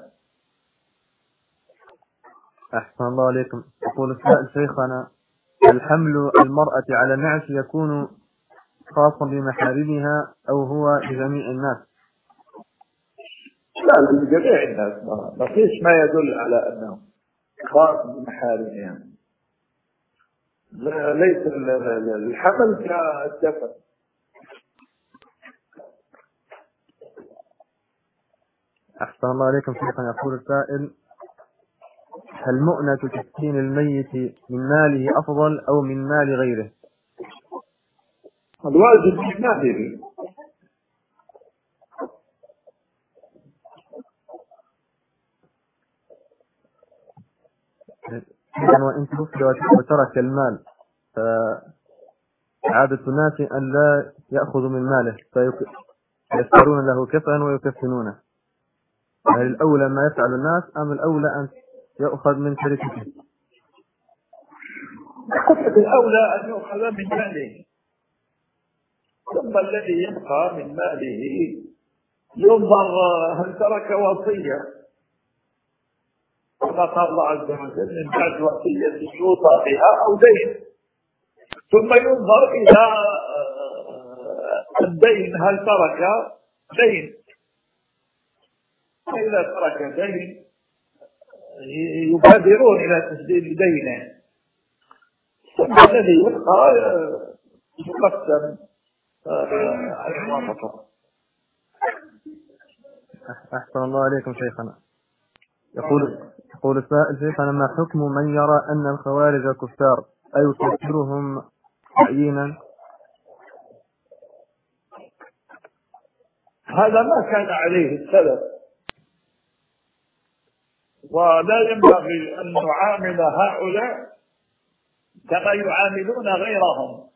أحسن الله عليكم. يقول السائل شيخنا: الحمل المرأة على النعش يكون خاصا بمحارمها أو هو لجميع الناس؟ لا، لجميع الناس، ما فيش ما يدل على أنه خاص بمحارمها. ليس الحمل كالدفن. أحسن الله عليكم شيخنا. يقول السائل: هل مؤنة تسكين الميت من ماله أفضل أو من مال غيره؟ الواجب من ماله. يعني وإن توفي وترك المال فعادة الناس أن لا يأخذوا من ماله فيشترون له كفنا ويكفنونه، هل الأولى ما يفعل الناس أم الأولى أن يأخذ من شركته؟ الأولى أن يؤخذ من ماله، ثم الذي يبقى من ماله ينظر هل ترك وصية كما قال الله عز وجل: من بعد وصية يوصى بها أو دين، ثم ينظر إلى الدين هل ترك دين، فإذا ترك دين يبادرون إلى تسديد دينه، ثم الذي يبقى يقسم على الموافقة. أحسن الله عليكم شيخنا. يقول يقول السائل شيخنا: ما حكم من يرى أن الخوارج كفار أيكفرهم تعيينا؟ هذا ما كان عليه السلف، ولا ينبغي أن نعامل هؤلاء كما يعاملون غيرهم،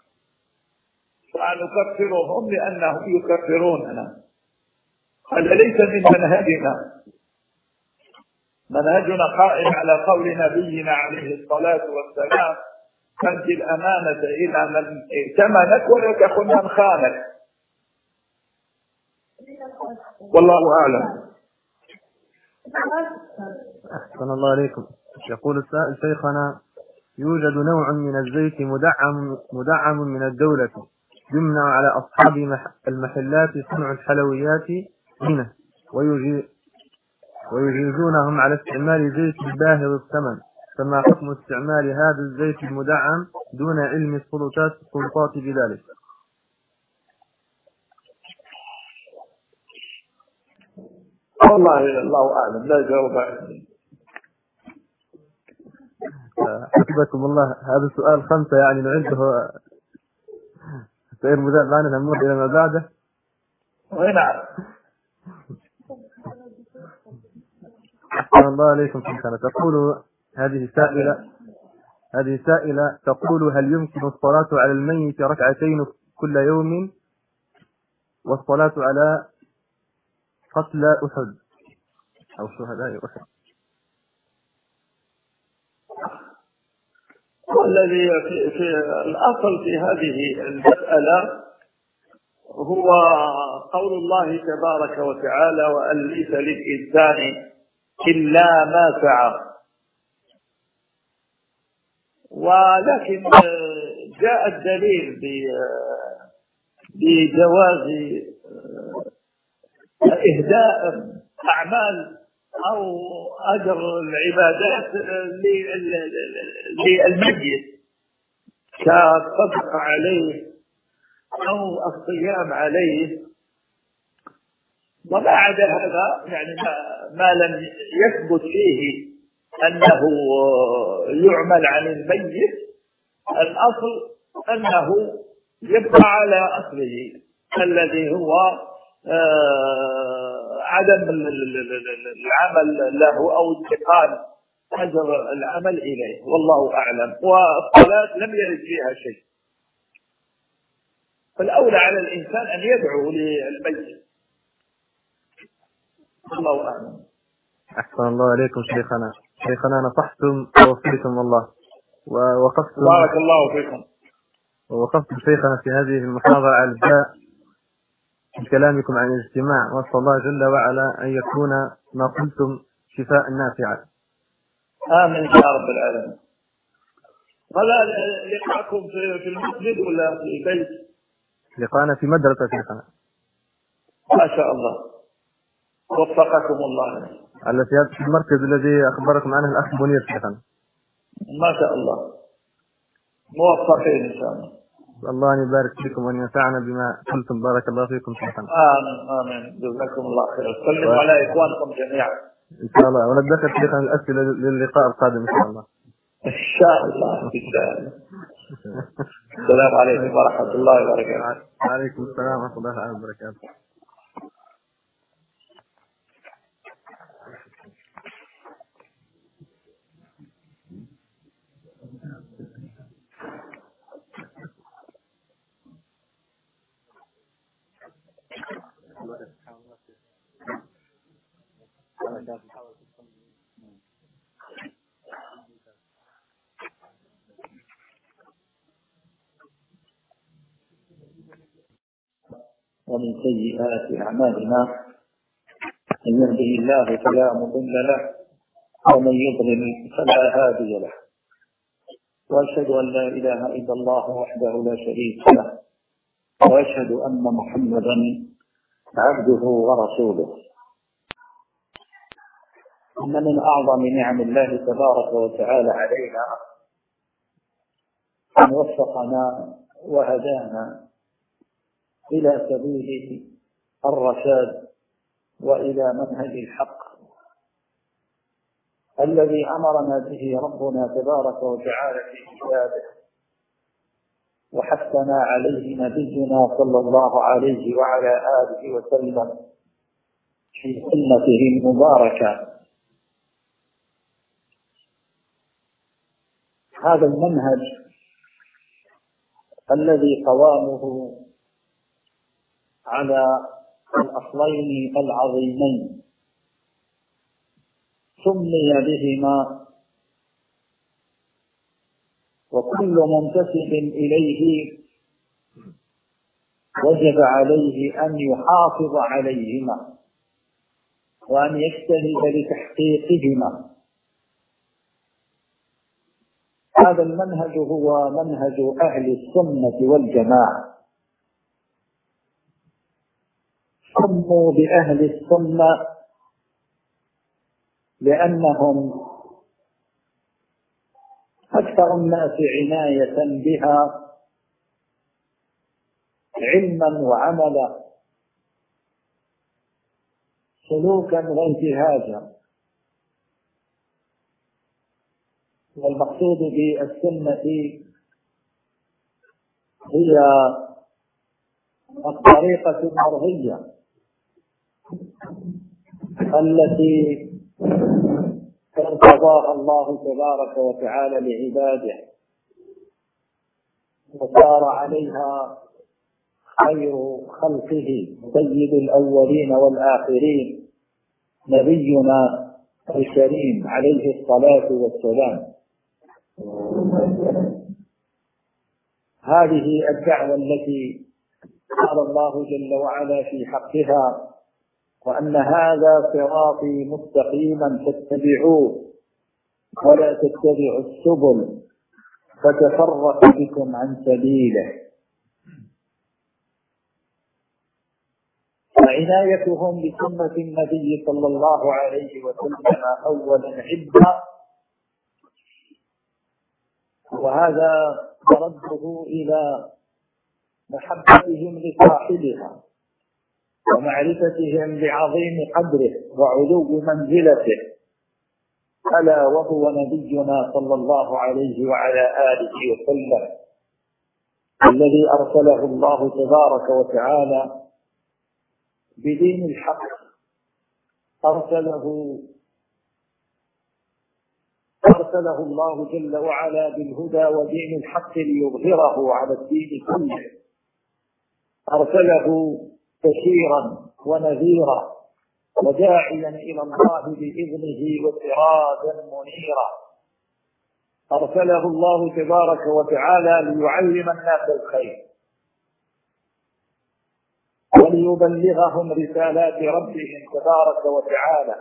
فنكفرهم لأنهم يكفروننا. هذا ليس من منهجنا. منهجنا قائم على قول نبينا عليه الصلاة والسلام: أدي الأمانة إلى من ائتمنك ولا تخن من خانك. والله أعلم. أحسن الله عليكم. يقول السائل شيخنا: يوجد نوع من الزيت مدعم مدعم من الدولة يمنع على أصحاب المحلات صنع الحلويات منه ويجيزونهم على استعمال زيت باهظ الثمن، فما حكم استعمال هذا الزيت المدعم دون علم السلطات السلطات بذلك؟ والله الله أعلم، لا جواب عني. حفظكم الله. هذا السؤال خمسة يعني نعده سير مذاب معنا، نمر إلى ما بعده. نعم. أحسن الله عليكم شيخنا. تقول هذه سائلة هذه سائلة تقول: هل يمكن الصلاة على الميت ركعتين كل يوم والصلاة على قتلى أحد أو شهداء أحد؟ والذي في, في الأصل في هذه المسألة هو قول الله تبارك وتعالى: وأن ليس للإنسان إلا ما سعى. ولكن جاء الدليل بجواز إهداء أعمال أو أجر العبادات للميت كالصدقة عليه أو الصيام عليه، وما عدا هذا يعني ما لم يثبت فيه أنه يعمل عن الميت، الأصل أنه يبقى على أصله الذي هو آه عدم العمل له أو انتقال أجر العمل إليه، والله أعلم. والصلاة لم يرد فيها شيء، فالأولى على الإنسان أن يدعو للميت، الله أعلم. أحسن الله عليكم شيخنا. شيخنا نصحتم ووفيتم الله، ووقفتم بارك الله فيكم، ووقفتم شيخنا في هذه المحاضرة على الباء في كلامكم عن الاجتماع، وأسأل الله جل وعلا أن يكون ما قلتم شفاء نافعا. آمين يا رب العالمين. ولا لقاءكم في المسجد ولا في البيت؟ لقاءنا في مدرسة شيخنا. ما شاء الله، وفقكم الله. التي في المركز الذي أخبركم عنه الأخ منير شيخنا. ما شاء الله، موفقين إن شاء الله. الله أن يبارك فيكم وأن ينفعنا بما قلتم. بارك الله فيكم شيخنا. آمين آمين، جزاكم الله خير. سلموا و... على إخوانكم جميعا إن شاء الله، ونتذكر شيخنا الأسئلة للقاء القادم إن شاء الله. إن شاء الله إن شاء الله. السلام عليكم ورحمة الله وبركاته. وعليكم السلام ورحمة الله وبركاته. ومن سيئات أعمالنا، من يهده الله فلا مضل له ومن يضلل فلا هادي له، وأشهد أن لا إله إلا الله وحده لا شريك له، وأشهد أن محمدا عبده ورسوله. إن من أعظم نعم الله تبارك وتعالى علينا أن وفقنا وهدانا إلى سبيل الرشاد وإلى منهج الحق الذي أمرنا به ربنا تبارك وتعالى في كتابه، وحثنا عليه نبينا صلى الله عليه وعلى آله وسلم في سنته المباركة. هذا المنهج الذي قوامه على الأصلين العظيمين سمي بهما، وكل منتسب إليه وجب عليه أن يحافظ عليهما وأن يجتهد لتحقيقهما. هذا المنهج هو منهج أهل السنة والجماعة، سموا بأهل السنة لأنهم أكثر الناس عناية بها علما وعملا، سلوكا وانتهاجا. والمقصود بالسنة هي الطريقة المرضية التي ارتضاها الله تبارك وتعالى لعباده، وسار عليها خير خلقه سيد الأولين والآخرين نبينا الكريم عليه الصلاة والسلام. هذه الدعوة التي قال الله جل وعلا في حقها: وأن هذا صراطي مستقيما فاتبعوه ولا تتبعوا السبل فتفرق بكم عن سبيله. فعنايتهم بسنة النبي صلى الله عليه وسلم أولا عبا، وهذا مرده إلى محبتهم لصاحبها ومعرفتهم بعظيم قدره وعلو منزلته، ألا وهو نبينا صلى الله عليه وعلى آله وسلم. الذي أرسله الله تبارك وتعالى بدين الحق، أرسله أرسله الله جل وعلا بالهدى ودين الحق ليظهره على الدين كله، أرسله بشيرا ونذيرا وداعيا إلى الله بإذنه وسراجا منيرا، أرسله الله تبارك وتعالى ليعلم الناس الخير وليبلغهم رسالات ربهم تبارك وتعالى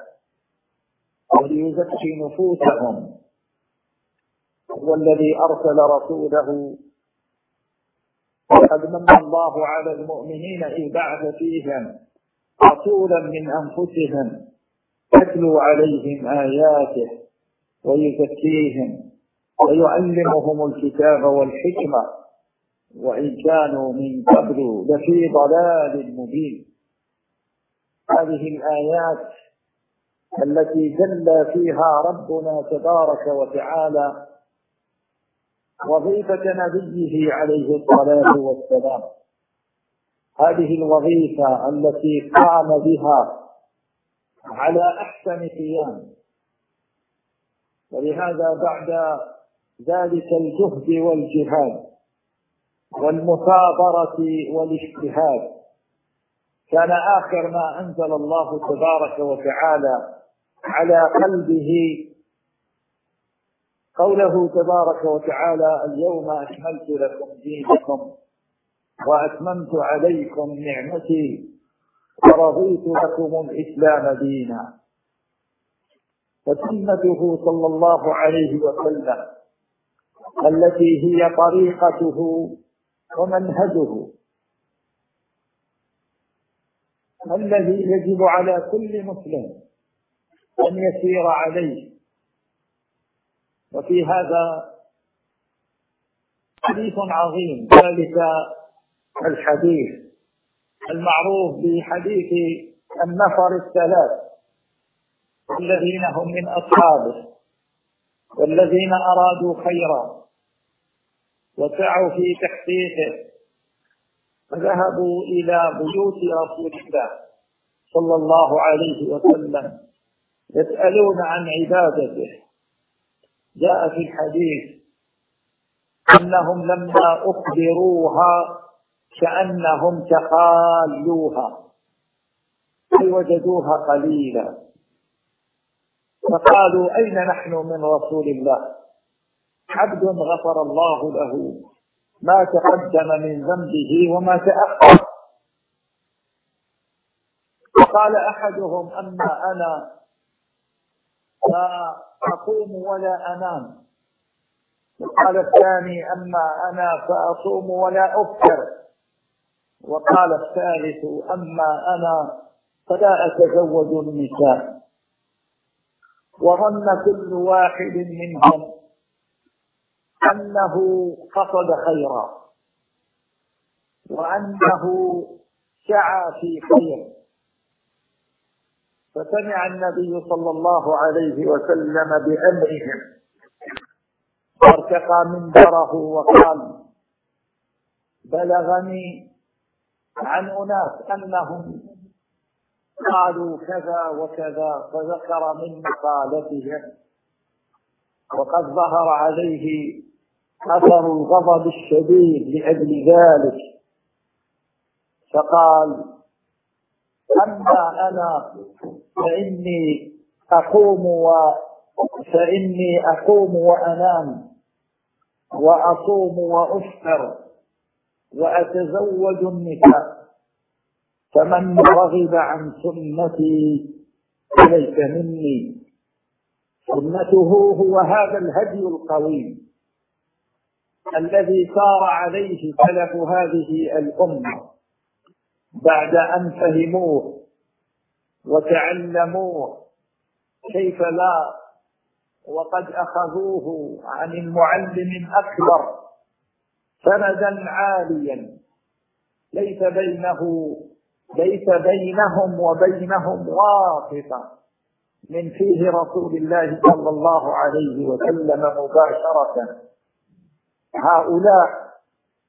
وليزكي نفوسهم. هو الذي أرسل رسوله، وقد من الله على المؤمنين إذ بعث فيهم رسولا من أنفسهم يتلو عليهم آياته ويزكيهم ويعلمهم الكتاب والحكمة وإن كانوا من قبل لفي ضلال مبين. هذه الآيات التي جل فيها ربنا تبارك وتعالى وظيفة نبيه عليه الصلاة والسلام، هذه الوظيفة التي قام بها على أحسن قيام، ولهذا بعد ذلك الجهد والجهاد والمثابرة والاجتهاد كان آخر ما أنزل الله تبارك وتعالى على قلبه قوله تبارك وتعالى: اليوم أكملت لكم دينكم وأتممت عليكم نعمتي ورضيت لكم الإسلام دينا. فسنته صلى الله عليه وسلم التي هي طريقته ومنهجه الذي يجب على كل مسلم أن يسير عليه. وفي هذا حديث عظيم، ذلك الحديث المعروف بحديث النفر الثلاث الذين هم من أصحابه والذين أرادوا خيرا وسعوا في تحقيقه فذهبوا إلى بيوت رسول الله صلى الله عليه وسلم يسألون عن عبادته. جاء في الحديث أنهم لما أخبروها كأنهم تخالوها أي وجدوها قليلا، فقالوا: أين نحن من رسول الله؟ عبد غفر الله له ما تقدم من ذنبه وما تأخر. فقال أحدهم: أما أنا لا أقوم ولا أنام. وقال الثاني: أما أنا فأصوم ولا أفطر. وقال الثالث: أما أنا فلا أتزوج النساء. وظن كل واحد منهم أنه قصد خيرا وأنه سعى في خير. فسمع النبي صلى الله عليه وسلم بأمرهم وارتقى منبره وقال: بلغني عن أناس أنهم قالوا كذا وكذا، فذكر من مقالتهم، وقد ظهر عليه أثر الغضب الشديد لأجل ذلك، فقال: أما أنا فإني أقوم و فإني أقوم وأنام وأصوم وأفطر وأتزوج النساء، فمن رغب عن سنتي فليس مني. سنته هو هذا الهدي القويم الذي سار عليه سلف هذه الأمة بعد أن فهموه وتعلموه كيف لا، وقد أخذوه عن المعلم الأكبر سندا عاليا ليس بينه ليس بينهم وبينهم واسطة من فيه رسول الله صلى الله عليه وسلم مباشرة. هؤلاء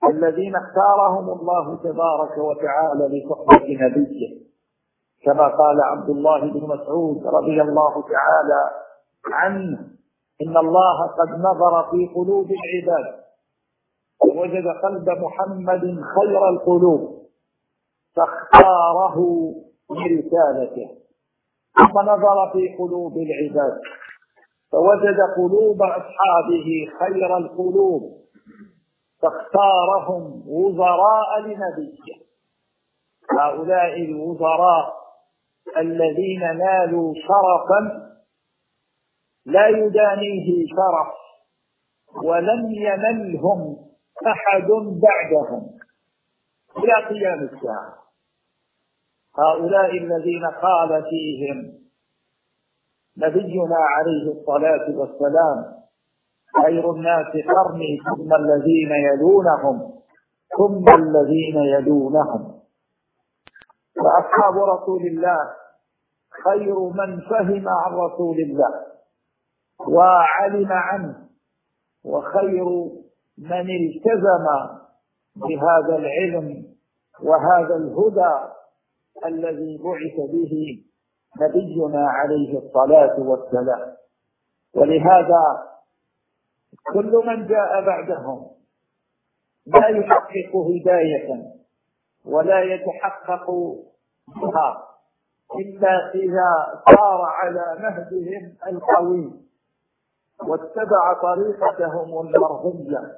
الذين اختارهم الله تبارك وتعالى لصحبة نبيه، كما قال عبد الله بن مسعود رضي الله تعالى عنه: إن الله قد نظر في قلوب العباد ووجد قلب محمد خير القلوب فاختاره برسالته، ثم نظر في قلوب العباد فوجد قلوب أصحابه خير القلوب فاختارهم وزراء لنبيه. هؤلاء الوزراء الذين نالوا شرفا لا يدانيه شرف ولم ينلهم أحد بعدهم إلى قيام الساعة. هؤلاء الذين قال فيهم نبينا عليه الصلاة والسلام: خير الناس قرني ثم الذين يلونهم ثم الذين يلونهم. فأصحاب رسول الله خير من فهم عن رسول الله وعلم عنه، وخير من التزم بهذا العلم وهذا الهدى الذي بعث به نبينا عليه الصلاة والسلام. ولهذا كل من جاء بعدهم لا يحقق هداية ولا يتحقق بها إلا إذا سار على نهجهم القوي واتبع طريقتهم المرضية.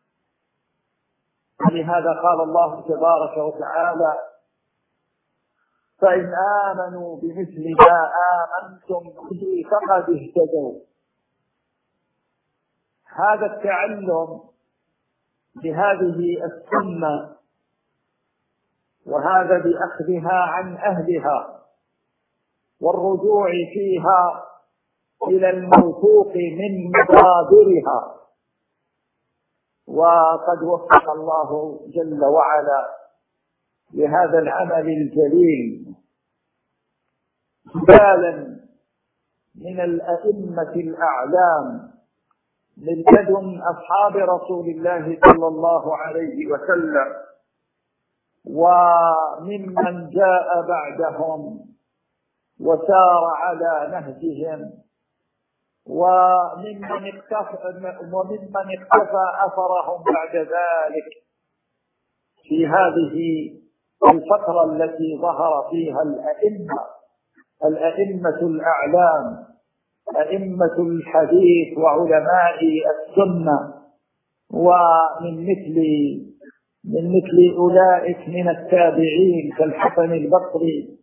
ولهذا قال الله تبارك وتعالى: فإن آمنوا بمثل ما آمنتم به فقد اهتدوا. هذا التعلم بهذه السنة وهذا بأخذها عن أهلها والرجوع فيها إلى الموثوق من مصادرها. وقد وفق الله جل وعلا لهذا العمل الجليل جبالا من الأئمة الأعلام من لدن أصحاب رسول الله صلى الله عليه وسلم وممن جاء بعدهم وسار على نهجهم وممن اقتفى وممن اقتفى أثرهم بعد ذلك في هذه الفترة التي ظهر فيها الأئمة الأئمة الأعلام أئمة الحديث وعلماء السنة، ومن مثل من مثل أولئك من التابعين كالحسن البصري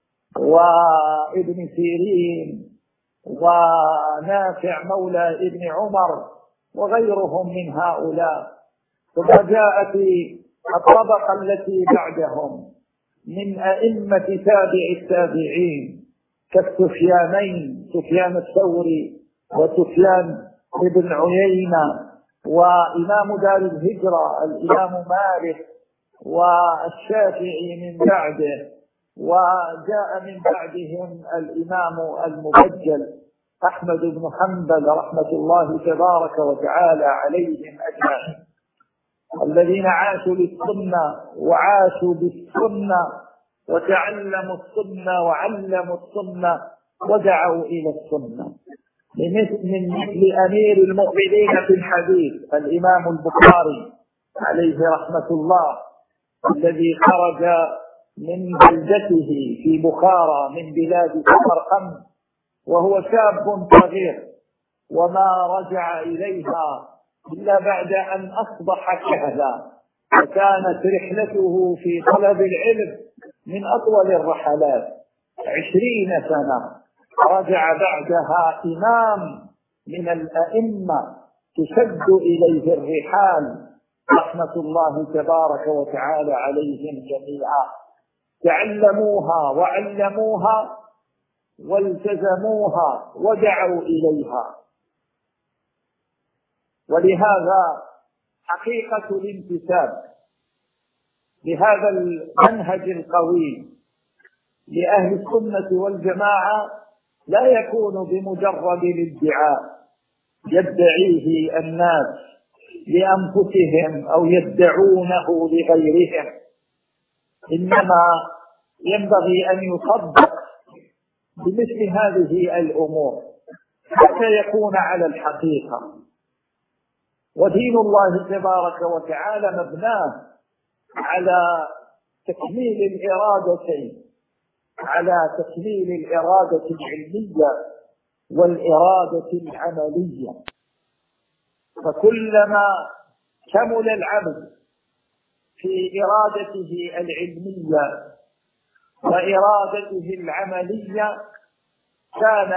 وابن سيرين ونافع مولى ابن عمر وغيرهم من هؤلاء. ثم جاءت الطبقة التي بعدهم من أئمة تابع التابعين كالسفيانين، سفيان الثوري وسفيان ابن عيينة، وإمام دار الهجرة الإمام مالك، والشافعي من بعده، وجاء من بعدهم الإمام المبجل أحمد بن حنبل رحمة الله تبارك وتعالى عليهم أجمعين، الذين عاشوا للسنة وعاشوا بالسنة وتعلموا السنة وعلموا السنة ودعوا إلى السنة. من مثل أمير المؤمنين في الحديث الإمام البخاري عليه رحمة الله، الذي خرج من بلدته في بخارى من بلاد سمرقند وهو شاب صغير، وما رجع إليها إلا بعد أن أصبح كهلا، وكانت رحلته في طلب العلم من أطول الرحلات عشرين سنة. رجع بعدها إمام من الأئمة تشد إليه الرحال رحمة الله تبارك وتعالى عليهم جميعا. تعلموها وعلموها والتزموها ودعوا إليها. ولهذا حقيقة الانتساب لهذا المنهج القوي لأهل السنة والجماعة لا يكون بمجرد الادعاء يدعيه الناس لأنفسهم أو يدعونه لغيرهم، إنما ينبغي أن يطبق بمثل هذه الأمور حتى يكون على الحقيقة. ودين الله تبارك وتعالى مبناه على تكميل الإرادتين، على تكميل الإرادة العلمية والإرادة العملية. فكلما كمل العبد في إرادته العلمية وإرادته العملية كان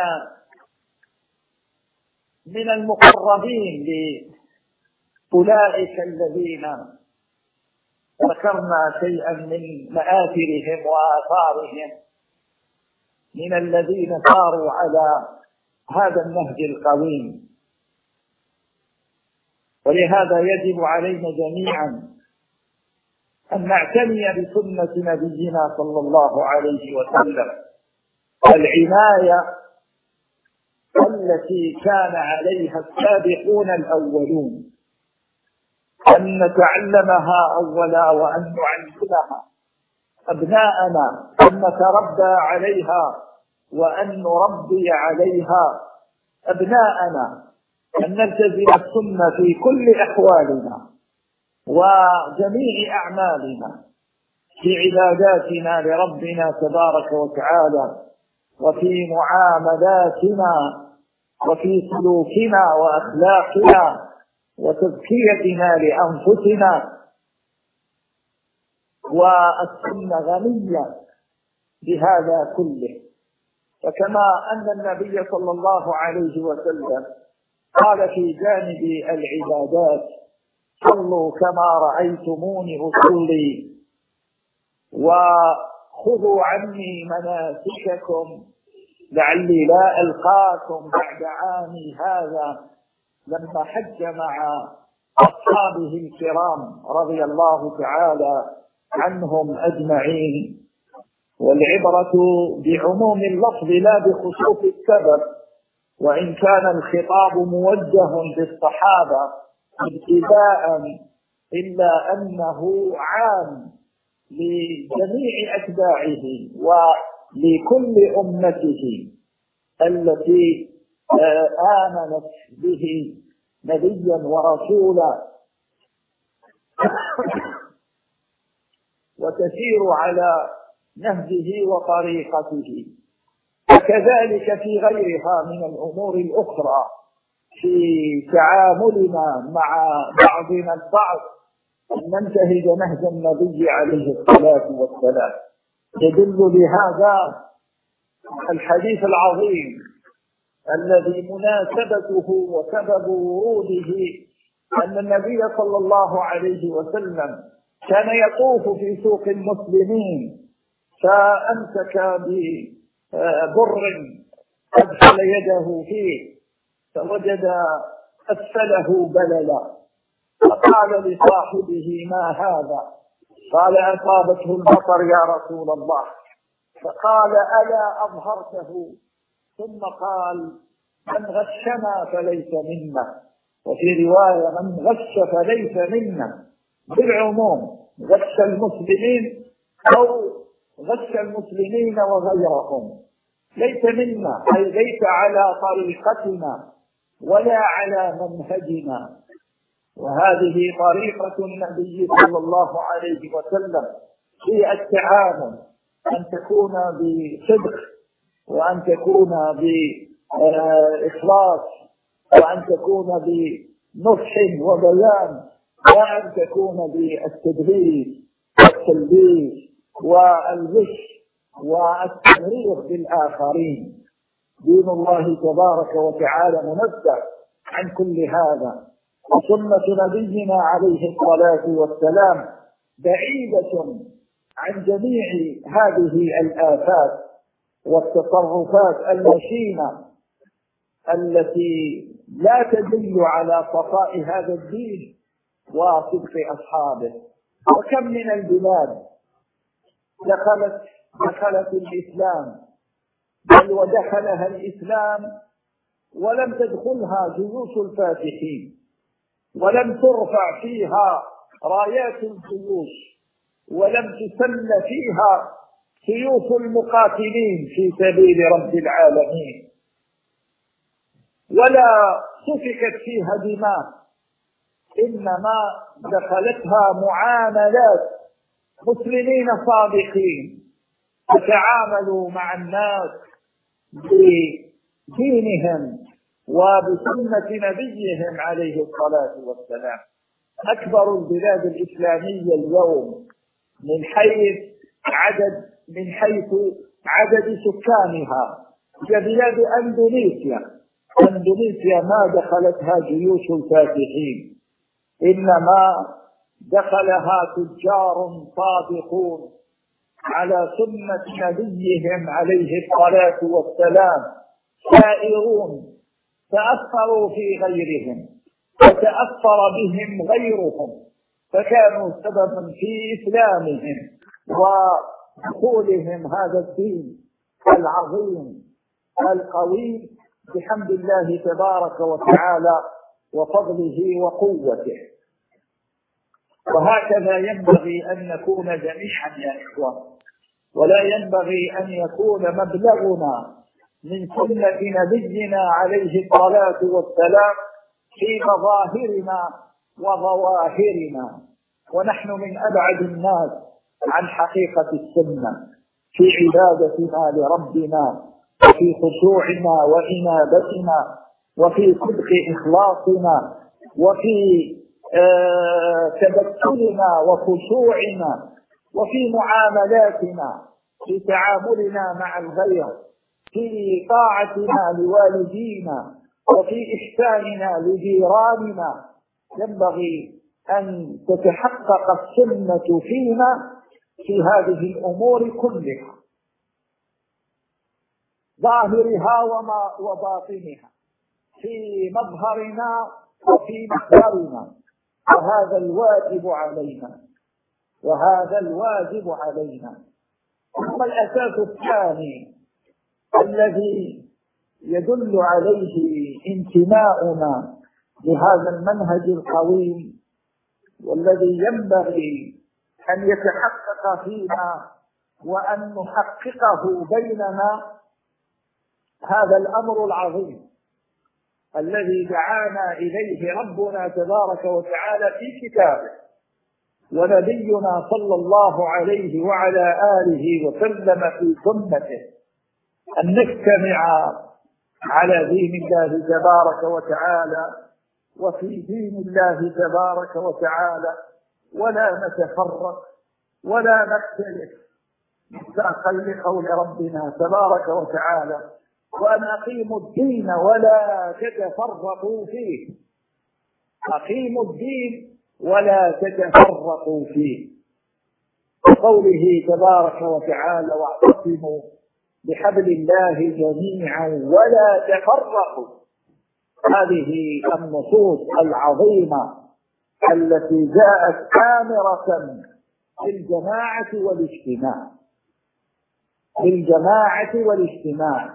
من المقربين لأولئك الذين ذكرنا شيئا من مآثرهم وآثارهم، من الذين ساروا على هذا النهج القويم. ولهذا يجب علينا جميعا أن نعتني بسنة نبينا صلى الله عليه وسلم، العناية التي كان عليها السابقون الأولون، أن نتعلمها أولا وأن نعلمها أبناءنا، أن نتربى عليها وأن نربي عليها أبناءنا، أن نلتزم السنة في كل أحوالنا وجميع أعمالنا، في عباداتنا لربنا تبارك وتعالى، وفي معاملاتنا، وفي سلوكنا وأخلاقنا، وتزكيتنا لأنفسنا. والسنة غنية بهذا كله. فكما أن النبي صلى الله عليه وسلم قال في جانب العبادات: صلوا كما رأيتموني أصلي، وخذوا عني مناسككم لعلي لا ألقاكم بعد عامي هذا، لما حج مع أصحابه الكرام رضي الله تعالى عنهم أجمعين. والعبرة بعموم اللفظ لا بخصوص السبب، وإن كان الخطاب موجه بالصحابة ابتداء، إلا أنه عام لجميع أتباعه ولكل أمته التي آمنت به نبيا ورسولا وتسير على نهجه وطريقته. وكذلك في غيرها من الأمور الأخرى، في تعاملنا مع بعضنا البعض، أن ننتهج نهج النبي عليه الصلاة والسلام. يدل لهذا الحديث العظيم الذي مناسبته وسبب وروده أن النبي صلى الله عليه وسلم كان يطوف في سوق المسلمين، فأمسك ببر أدخل يده فيه فوجد أسفله بللا، فقال لصاحبه: ما هذا؟ قال: أصابته المطر يا رسول الله. فقال: ألا أظهرته؟ ثم قال: من غشنا فليس منا. وفي رواية: من غش فليس منا، بالعموم، غش المسلمين أو غش المسلمين وغيرهم، ليس منا، أي ليس على طريقتنا ولا على منهجنا. وهذه طريقة النبي صلى الله عليه وسلم في التعامل، أن تكون بصدق، وأن تكون بإخلاص، وأن تكون بنصح وبيان، وأن تكون بالتدريس والتلبيس والغش والتمرير بالآخرين. دين الله تبارك وتعالى منزه عن كل هذا، وسنة نبينا عليه الصلاة والسلام بعيدة عن جميع هذه الآفات والتصرفات المشينة التي لا تدل على صفاء هذا الدين وصدق أصحابه. وكم من البلاد دخلت دخلت الإسلام، بل ودخلها الإسلام ولم تدخلها جيوش الفاتحين، ولم ترفع فيها رايات الجيوش، ولم تسل فيها سيوف المقاتلين في سبيل رب العالمين، ولا سفكت فيها دماء، إنما دخلتها معاملات مسلمين صادقين يتعاملوا مع الناس بدينهم وبسنة نبيهم عليه الصلاة والسلام. أكبر البلاد الإسلامية اليوم من حيث عدد من حيث عدد سكانها هي بلاد أندونيسيا. أندونيسيا ما دخلتها جيوش الفاتحين، إنما دخلها تجار صادقون على سنة نبيهم عليه الصلاة والسلام، سائرون تأثروا في غيرهم وتأثر بهم غيرهم، فكانوا سببا في إسلامهم ودخولهم هذا الدين العظيم القوي بحمد الله تبارك وتعالى وفضله وقوته. وهكذا ينبغي أن نكون جميعا يا إخوان، ولا ينبغي أن يكون مبلغنا من سنة نبينا عليه الصلاة والسلام في مظاهرنا وظواهرنا، ونحن من أبعد الناس عن حقيقة السنة في عبادتنا لربنا وفي خشوعنا وإنابتنا وفي صدق إخلاصنا وفي آه تبتلنا وخشوعنا وفي معاملاتنا في تعاملنا مع الغير، في طاعتنا لوالدينا وفي إحساننا لجيراننا. ينبغي أن تتحقق السنة فينا في هذه الأمور كلها، ظاهرها وما وباطنها، في مظهرنا وفي محورنا، وهذا الواجب علينا وهذا الواجب علينا. ثم الأساس الثاني الذي يدل عليه انتماؤنا لهذا المنهج القويم والذي ينبغي أن يتحقق فينا وأن نحققه بيننا هذا الأمر العظيم الذي دعانا إليه ربنا تبارك وتعالى في كتابه ونبينا صلى الله عليه وعلى آله وسلم في سنته، أن نجتمع على دين الله تبارك وتعالى وفي دين الله تبارك وتعالى، ولا نتفرق ولا نختلف مصداقا لقول ربنا تبارك وتعالى: وأن أقيموا الدين ولا تتفرقوا فيه. أقيموا الدين ولا تتفرقوا فيه. وقوله تبارك وتعالى: واعتصموا بحبل الله جميعا ولا تفرقوا. هذه النصوص العظيمة التي جاءت آمرة بالجماعة والاجتماع بالجماعة والاجتماع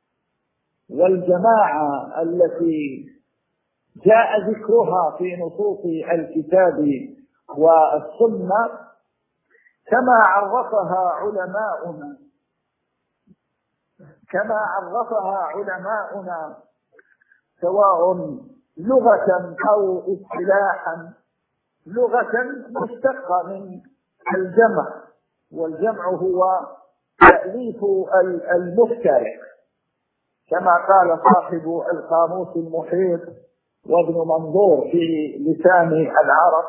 والجماعة التي جاء ذكرها في نصوص الكتاب والسنة كما عرفها علماؤنا كما عرفها علماؤنا سواء لغة أو اصطلاحا. لغة مشتقة من الجمع، والجمع هو تأليف المفترق كما قال صاحب القاموس المحيط وابن منظور في لسان العرب.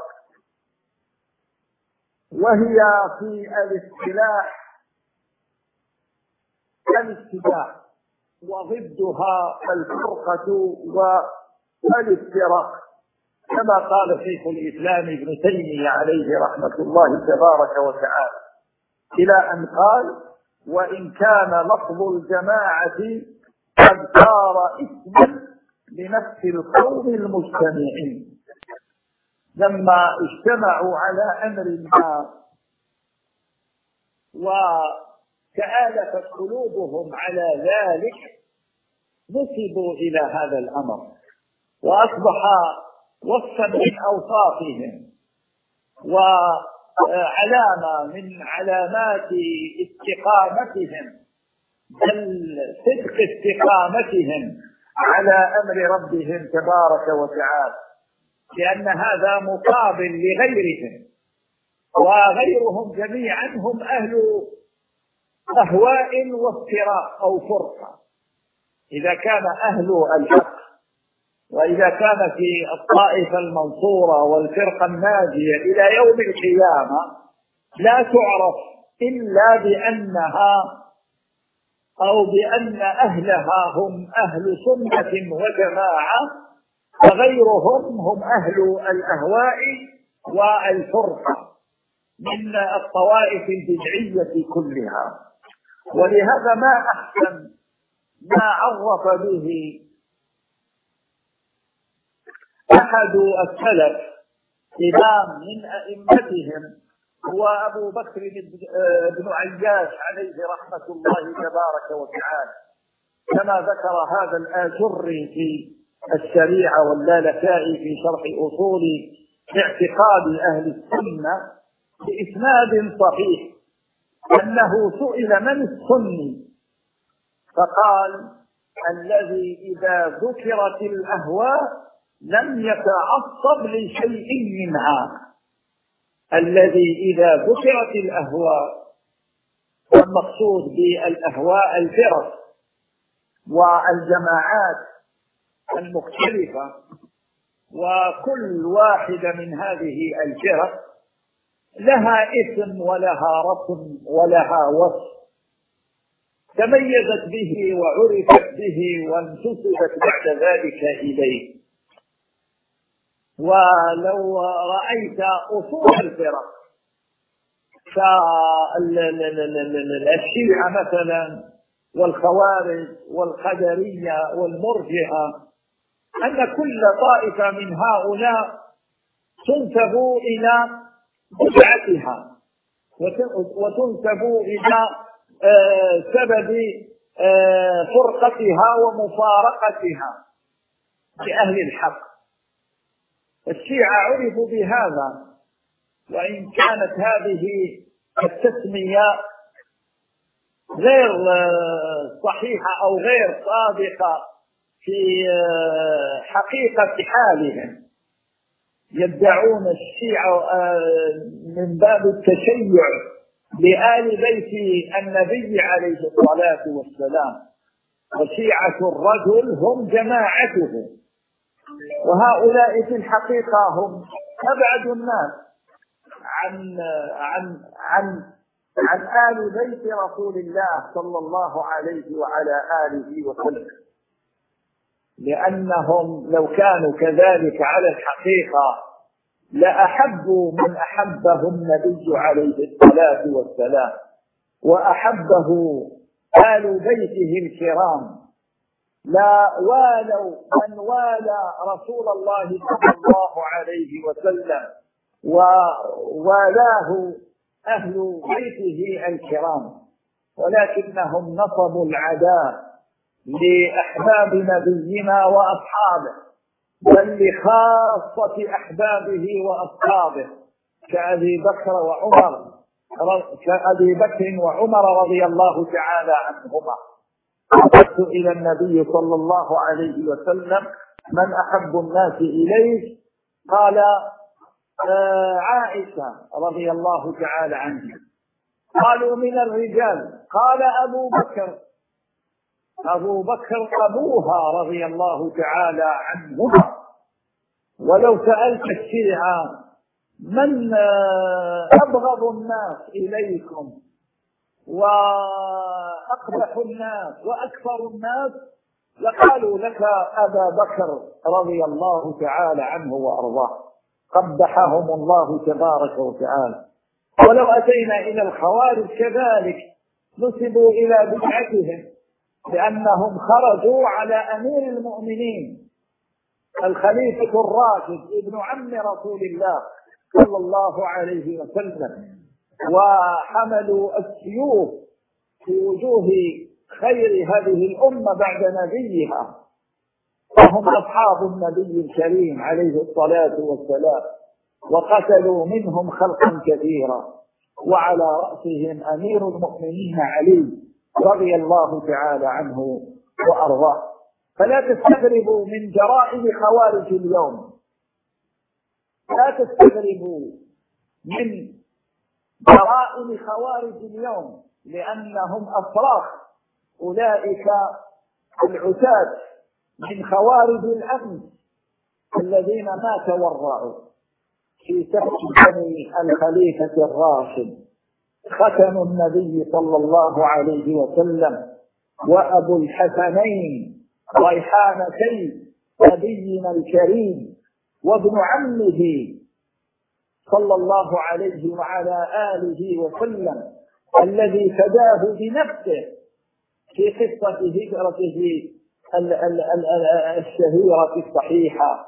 وهي في الاصطلاح الاتباع، وضدها الفرقة والافتراق كما قال شيخ الإسلام ابن تيمية عليه رحمة الله تبارك وتعالى، إلى أن قال: وإن كان لفظ الجماعة قد صار اسما لنفس القوم المجتمعين. لما اجتمعوا على أمر ما وتآلفت قلوبهم على ذلك نسبوا إلى هذا الأمر، وأصبح وصفا من أوصافهم وعلامة من علامات استقامتهم، بل صدق استقامتهم على أمر ربهم تبارك وتعالى، لأن هذا مقابل لغيرهم، وغيرهم جميعا هم أهل أهواء وافتراء أو فرقة. إذا كان أهل الحق وإذا كان في الطائفة المنصورة والفرقة الناجية إلى يوم القيامة لا تعرف إلا بأنها أو بأن أهلها هم أهل سنة وجماعة، وغيرهم هم أهل الأهواء والفرقة من الطوائف البدعية كلها. ولهذا ما أحسن ما عرف به أحد السلف إمام من أئمتهم هو أبو بكر بن عياش عليه رحمة الله تبارك وتعالى، كما ذكر هذا الآجري في الشريعة واللالكائي في شرح أصول اعتقاد أهل السنة بإسناد صحيح أنه سئل من السني فقال: الذي إذا ذكرت الأهواء لم يتعصب لشيء منها. الذي إذا ذكرت الأهواء، والمقصود بالأهواء الفرق والجماعات المختلفة، وكل واحدة من هذه الفرق لها اسم ولها رسم ولها وصف تميزت به وعرفت به وانتسبت بعد ذلك إليه. ولو رأيت أصول الفرق كالشيعة مثلا والخوارج والقدرية والمرجئة، أن كل طائفة من هؤلاء تنسب إلى بدعتها وتنسب إلى سبب فرقتها ومفارقتها لأهل الحق. الشيعة عرفوا بهذا، وإن كانت هذه التسمية غير صحيحة أو غير صادقة في حقيقة حالهم. يدعون الشيعة من باب التشيع لآل بيت النبي عليه الصلاة والسلام، وشيعة الرجل هم جماعته، وهؤلاء في الحقيقة هم أبعد الناس عن عن عن عن آل بيت رسول الله صلى الله عليه وعلى آله وسلم، لأنهم لو كانوا كذلك على الحقيقة لأحبوا من أحبه النبي عليه الصلاة والسلام، وأحبه آل بيته الكرام، لا والوا من والى رسول الله صلى الله عليه وسلم ووالاه أهل بيته الكرام، ولكنهم نصبوا العداء لأحباب نبينا وأصحابه، بل لخاصة أحبابه وأصحابه كأبي بكر وعمر كأبي بكر وعمر رضي الله تعالى عنهما. قلت إلى النبي صلى الله عليه وسلم: من أحب الناس إليك؟ قال: آه عائشة رضي الله تعالى عنها. قالوا: من الرجال؟ قال: أبو بكر. أبو بكر أبوها رضي الله تعالى عنهما. ولو سألت الشيعة من أبغض الناس إليكم وأقبح الناس وأكثر الناس، لقالوا لك أبا بكر رضي الله تعالى عنه وأرضاه، قبحهم الله تبارك وتعالى. ولو أتينا إلى الخوارج كذلك نسبوا إلى بدعتهم، لأنهم خرجوا على أمير المؤمنين الخليفة الراشد ابن عم رسول الله صلى الله عليه وسلم، وحملوا السيوف في وجوه خير هذه الأمة بعد نبيها، وهم أصحاب النبي الكريم عليه الصلاة والسلام، وقتلوا منهم خلقا كثيرا، وعلى رأسهم أمير المؤمنين علي رضي الله تعالى عنه وأرضاه. فلا تستغربوا من جرائم خوارج اليوم، لا تستغربوا من جرائم خوارج اليوم، لأنهم أفراخ أولئك العتاد من خوارج الأمن الذين ما تورعوا في سفك بني الخليفة الراشد ختم النبي صلى الله عليه وسلم وأبو الحسنين ريحانتي نبينا الكريم وابن عمه صلى الله عليه وعلى آله وسلم الذي فداه بنفسه في قصة هجرته الشهيرة الصحيحة.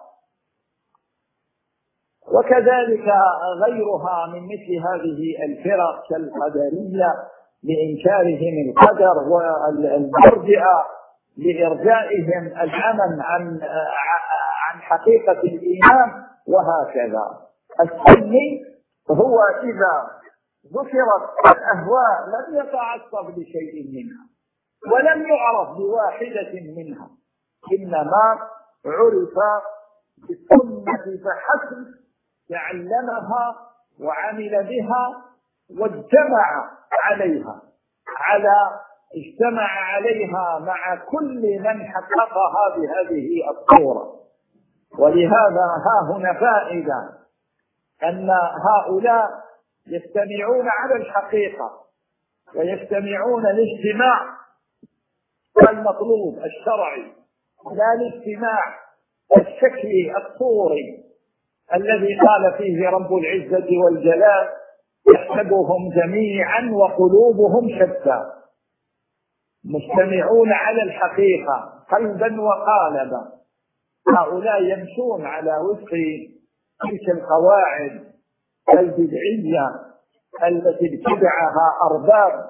وكذلك غيرها من مثل هذه الفرق كالقدرية لإنكارهم القدر، والمرجئة لإرجائهم العمل عن عن حقيقة الإيمان، وهكذا. السني هو إذا ذكرت الأهواء لم يتعصب لشيء منها ولم يعرف بواحدة منها، إنما عرف بالسنة فحسب، تعلمها وعمل بها واجتمع عليها على اجتمع عليها مع كل من حققها بهذه الصورة. ولهذا ها هنا فائدة أن هؤلاء يجتمعون على الحقيقة ويجتمعون الاجتماع المطلوب الشرعي، لا الاجتماع الشكلي الصوري الذي قال فيه رب العزة والجلال يحسبهم جميعا وقلوبهم شتى. مجتمعون على الحقيقة قلبا وقالبا. هؤلاء يمشون على وفق تلك القواعد البدعية التي ابتدعها أرباب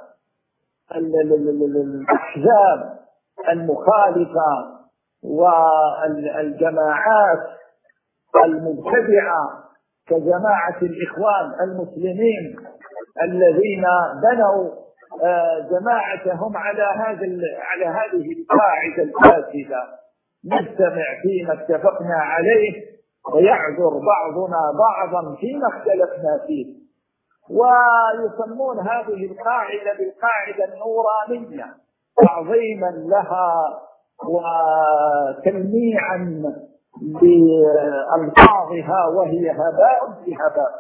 الأحزاب المخالفة والجماعات المبتدعة كجماعة الإخوان المسلمين الذين بنوا جماعتهم على هذا على هذه القاعدة الفاسدة: نجتمع فيما اتفقنا عليه ويعذر بعضنا بعضا فيما اختلفنا فيه. ويسمون هذه القاعدة بالقاعدة النورانية تعظيما لها وتلميعا بألفاظها، وهي هباء في هباء.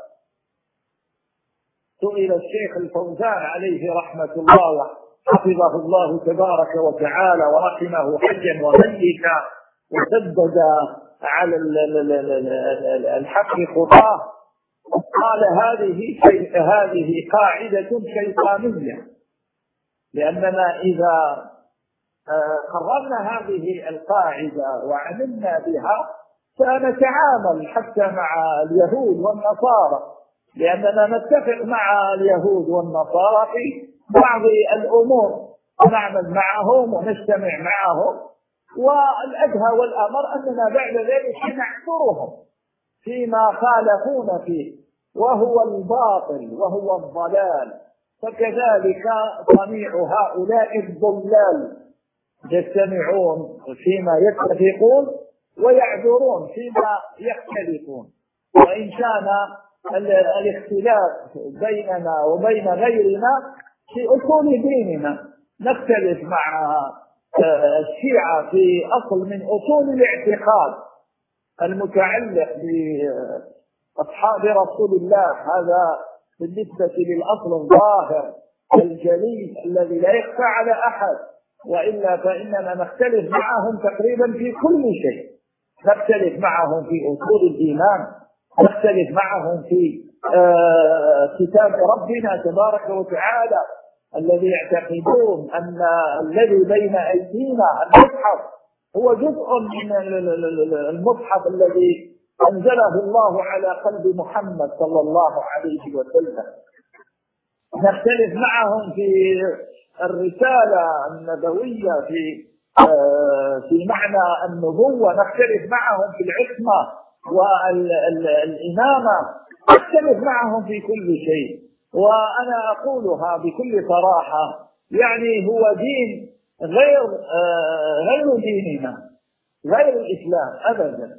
سئل الشيخ الفوزان عليه رحمة الله حفظه الله تبارك وتعالى ورحمه حيا وميتا وسدد على الحق خطاه، قال هذه هذه قاعدة شيطانية، لأننا إذا قررنا هذه القاعدة وعملنا بها سنتعامل حتى مع اليهود والنصارى، لأننا نتفق مع اليهود والنصارى في بعض الأمور، نعمل معهم ونجتمع معهم، والأدهى والأمر أننا بعد ذلك نعذرهم فيما خالفون فيه وهو الباطل وهو الضلال. فكذلك صنيع هؤلاء الضلال يجتمعون فيما يتفقون ويعذرون فيما يختلفون. وإن كان الاختلاف بيننا وبين غيرنا في أصول ديننا، نختلف مع الشيعة في أصل من أصول الاعتقاد المتعلق بأصحاب رسول الله، هذا بالنسبة للأصل الظاهر الجليل الذي لا يخفى على أحد، وإلا فإننا نختلف معهم تقريبا في كل شيء. نختلف معهم في أصول الإيمان، نختلف معهم في آه كتاب ربنا تبارك وتعالى الذي يعتقدون أن الذي بين أيدينا المصحف هو جزء من المصحف الذي أنزله الله على قلب محمد صلى الله عليه وسلم. نختلف معهم في الرسالة النبوية، في في معنى النبوة، نختلف معهم في العصمة والإمامة، نختلف معهم في كل شيء. وأنا أقولها بكل صراحة، يعني هو دين غير غير ديننا، غير الإسلام أبدا.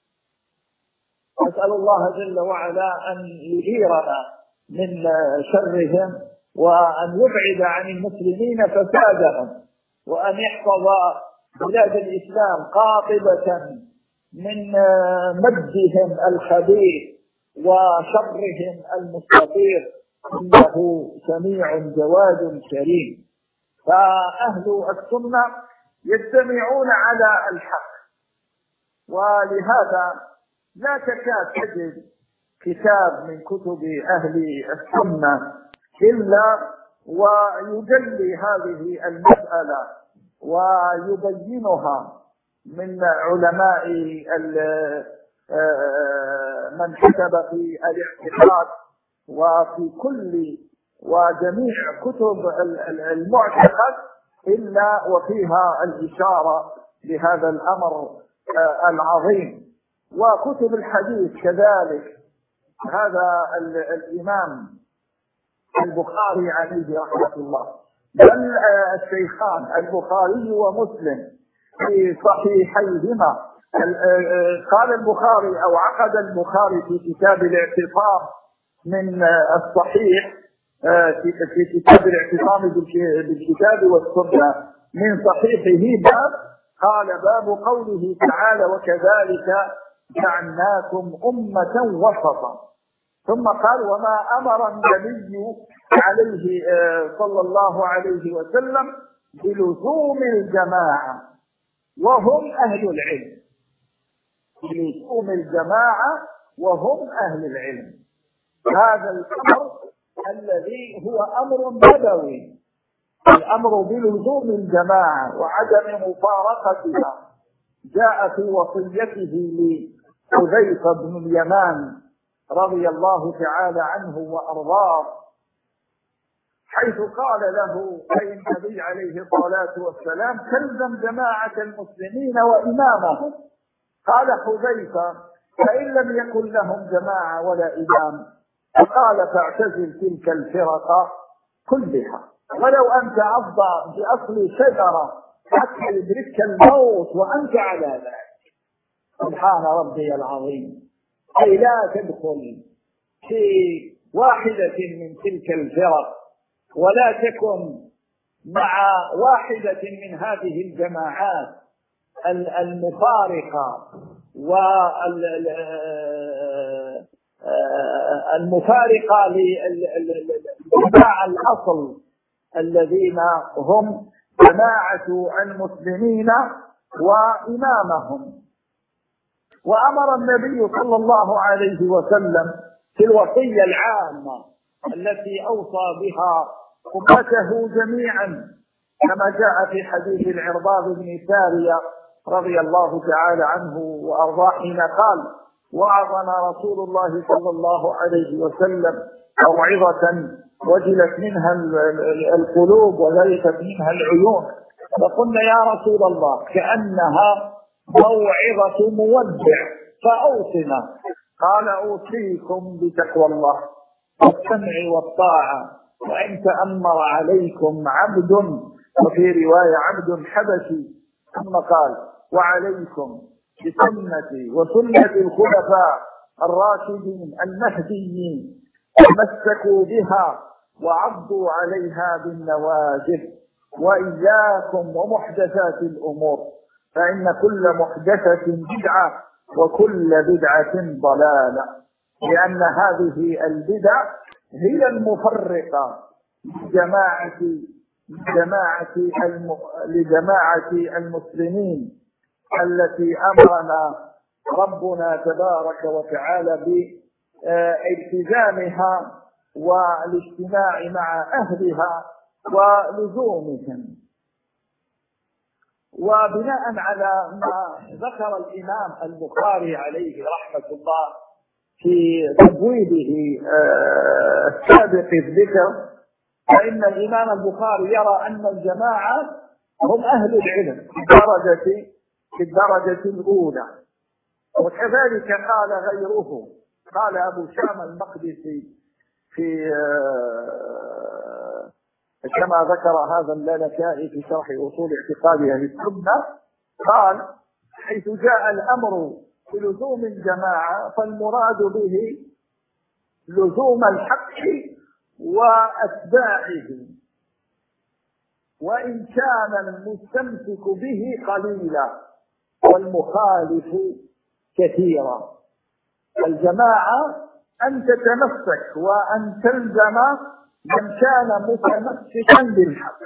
أسأل الله جل وعلا أن يجيرنا من شرهم، وأن يبعد عن المسلمين فسادهم، وأن يحفظ بلاد الإسلام قاطبة من مجدهم الخبيث وشرهم المستطير، إنه سميع جواد كريم. فأهل السنة يجتمعون على الحق، ولهذا لا تكاد تجد كتاب من كتب أهل السنة إلا ويجلي هذه المسألة ويبينها من علماء من كتب في الاعتقاد وفي كل وجميع كتب المعتقد، إلا وفيها الإشارة لهذا الأمر العظيم. وكتب الحديث كذلك، هذا الإمام البخاري عليه رحمة الله، بل الشيخان البخاري ومسلم في صحيحيهما، قال البخاري أو عقد البخاري في كتاب الاعتصام من الصحيح، في كتاب الاعتصام بالكتاب والسنة من صحيحه باب، قال باب قوله تعالى وكذلك جعلناكم أمة وسطا، ثم قال وما أمر النبي عليه صلى الله عليه وسلم بلزوم الجماعة وهم أهل العلم، بلزوم الجماعة وهم أهل العلم. هذا الأمر الذي هو أمر نبوي، الأمر بلزوم الجماعة وعدم مفارقتها، جاء في وصيته لحذيفة بن اليمان رضي الله تعالى عنه وأرضاه، حيث قال له أي النبي عليه الصلاة والسلام تلزم جماعة المسلمين وإمامهم. قال حذيفة فإن لم يكن لهم جماعة ولا إمام، فقال فاعتزل تلك الفرق كلها ولو أنت أفضى بأصل شجرة حتى يدركك الموت وأنت على ذلك. سبحان ربي العظيم. أي لا تدخل في واحدة من تلك الفرق ولا تكن مع واحدة من هذه الجماعات المفارقة والمفارقة لجماعة الأصل الذين هم جماعة المسلمين وإمامهم. وأمر النبي صلى الله عليه وسلم في الوصية العامة التي أوصى بها أمته جميعا، كما جاء في حديث العرباض بن سارية رضي الله تعالى عنه وأرضاه حين قال وعظنا رسول الله صلى الله عليه وسلم موعظة وجلت منها القلوب وذلكت منها العيون، فقلنا يا رسول الله كأنها موعظة مودع فأوصنا. قال أوصيكم بتقوى الله والسمع والطاعة وإن تأمر عليكم عبد، وفي رواية عبد حبشي، ثم قال وعليكم بسنتي وسنة الخلفاء الراشدين المهديين تمسكوا بها وعضوا عليها بالنواجذ، وإياكم ومحدثات الأمور فإن كل محدثة بدعة وكل بدعة ضلالة، لأن هذه البدع هي المفرقة لجماعة لجماعة الم... لجماعة المسلمين التي أمرنا ربنا تبارك وتعالى بالتزامها والاجتماع مع أهلها ولزومهم. وبناء على ما ذكر الإمام البخاري عليه رحمة الله في تبويبه السابق الذكر، فإن الإمام البخاري يرى أن الجماعة هم أهل العلم في الدرجة في الدرجة الأولى. وكذلك قال غيره، قال أبو شام المقدسي في كما ذكر هذا اللالكائي في شرح أصول اعتقاد أهل السنة، قال حيث جاء الأمر بلزوم الجماعة فالمراد به لزوم الحق وأتباعه، وإن كان المستمسك به قليلا والمخالف كثيرا. الجماعة أن تتمسك وأن تلزم من كان متمسكا بالحق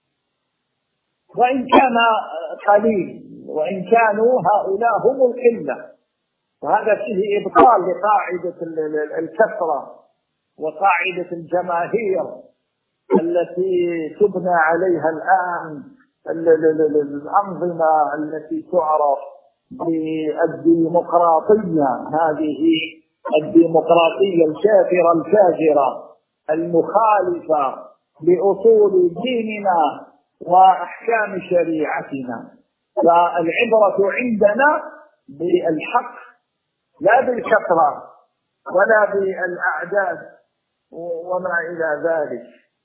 وإن كان قليل، وإن كانوا هؤلاء هم القلة. وهذا فيه إبطال لقاعدة الكثرة وقاعدة الجماهير التي تبنى عليها الآن الأنظمة التي تعرف بالديمقراطية، هذه الديمقراطية الكافرة الفاجرة المخالفة لأصول ديننا وأحكام شريعتنا. فالعبرة عندنا بالحق لا بالكثرة ولا بالأعداد وما إلى ذلك.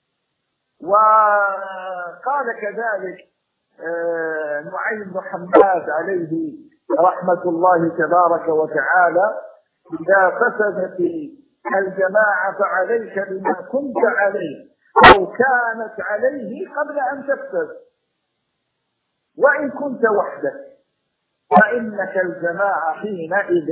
وقال كذلك نعيم بن حماد عليه رحمة الله تبارك وتعالى: إذا فسدت الجماعة فعليك بما كنت عليه أو كانت عليه قبل أن تفسد، وإن كنت وحدك فإنك الجماعة حينئذ.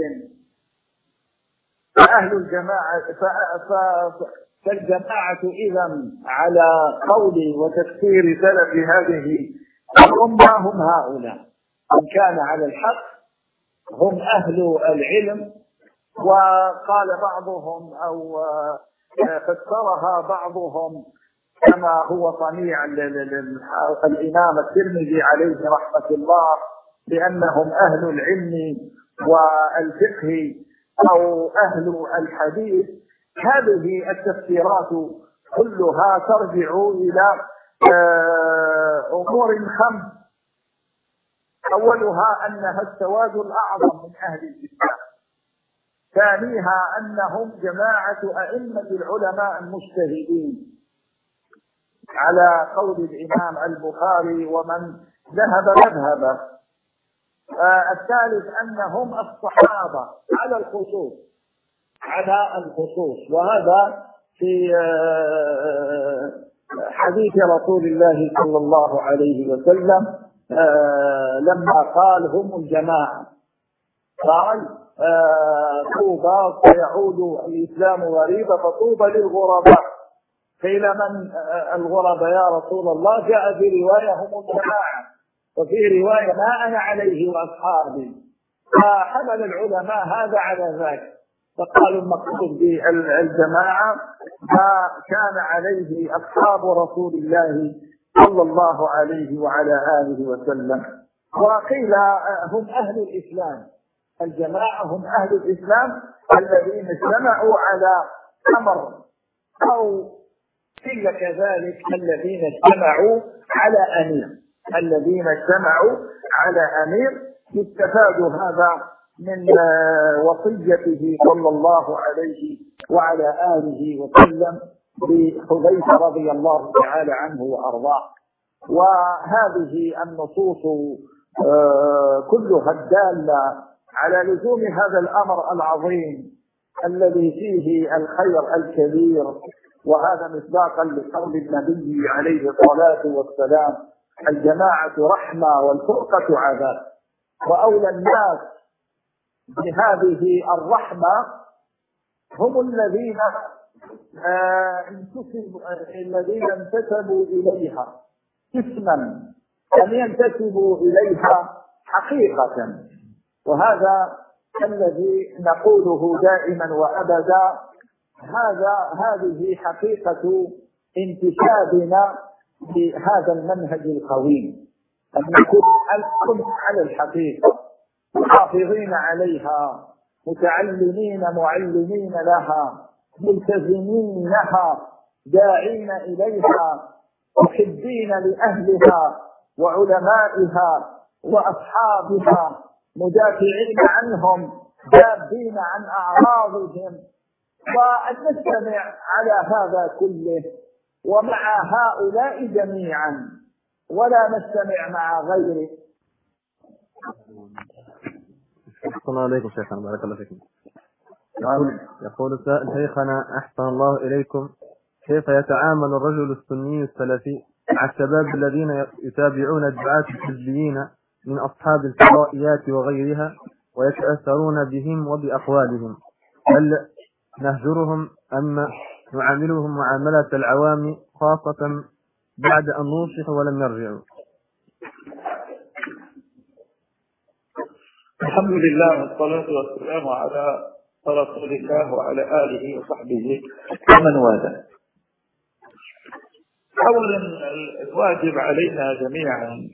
فأهل الجماعة فالجماعة إذا على قول وتفسير سلف هذه الأمة هم هؤلاء، من كان على الحق هم أهل العلم. وقال بعضهم أو فسرها بعضهم كما هو صنيع الإمام الترمذي عليه رحمة الله بأنهم أهل العلم والفقه أو أهل الحديث. هذه التفسيرات كلها ترجع إلى أمور خمس: أولها أنها السواد الأعظم من أهل الإسلام، ثانيها أنهم جماعة أئمة العلماء المجتهدين على قول الإمام البخاري ومن ذهب مذهبه، الثالث أنهم الصحابة على الخصوص على الخصوص وهذا في حديث رسول الله صلى الله عليه وسلم لما قال هم الجماعة، قال طوبى فيعود الإسلام غريبا فطوبى للغرباء. قيل من الغرباء يا رسول الله؟ جاء في رواية هم الجماعة، وفي رواية ما أنا عليه وأصحابي. فحمل العلماء هذا على ذاك، فقالوا المقصود بالجماعة ما كان عليه أصحاب رسول الله صلى الله عليه وعلى آله وسلم. وقيل هم أهل الإسلام، الجماعة هم أهل الإسلام الذين اجتمعوا على أمر، أو قيل كذلك الذين اجتمعوا على أمير، الذين اجتمعوا على أمير. يستفاد هذا من وصيته صلى الله عليه وعلى آله وسلم بحذيفة رضي الله تعالى عنه وأرضاه. وهذه النصوص كلها الدالة على لزوم هذا الأمر العظيم الذي فيه الخير الكبير، وهذا مصداقا لقول النبي عليه الصلاة والسلام: الجماعة رحمة والفرقة عذاب. وأولى الناس بهذه الرحمة هم الذين انتسبوا الذين انتسبوا إليها اسما لم ينتسبوا إليها حقيقة. وهذا الذي نقوله دائما وأبدا، هذا هذه حقيقة انتسابنا بهذا المنهج القويم، أن نكون على الحقيقة محافظين عليها، متعلمين معلمين لها، ملتزمين لها، داعين إليها، محبين لأهلها، وعلمائها وأصحابها مدافعين عنهم ذابين عن أعراضهم، وأن نستمع على هذا كله ومع هؤلاء جميعا ولا نستمع مع غيره. السلام عليكم شيخنا، بارك الله فيكم. يقول, يقول السائل: شيخنا أحسن الله إليكم، كيف يتعامل الرجل السني السلفي مع الشباب الذين يتابعون الدعاة الحزبيين من أصحاب الفضائيات وغيرها ويتأثرون بهم وبأقوالهم؟ هل نهجرهم أم نعاملهم معاملة العوام، خاصة بعد أن نوصح ولم يرجعوا؟ الحمد لله والصلاة والسلام على رسول الله وعلى آله وصحبه ومن والاه. أولا الواجب علينا جميعا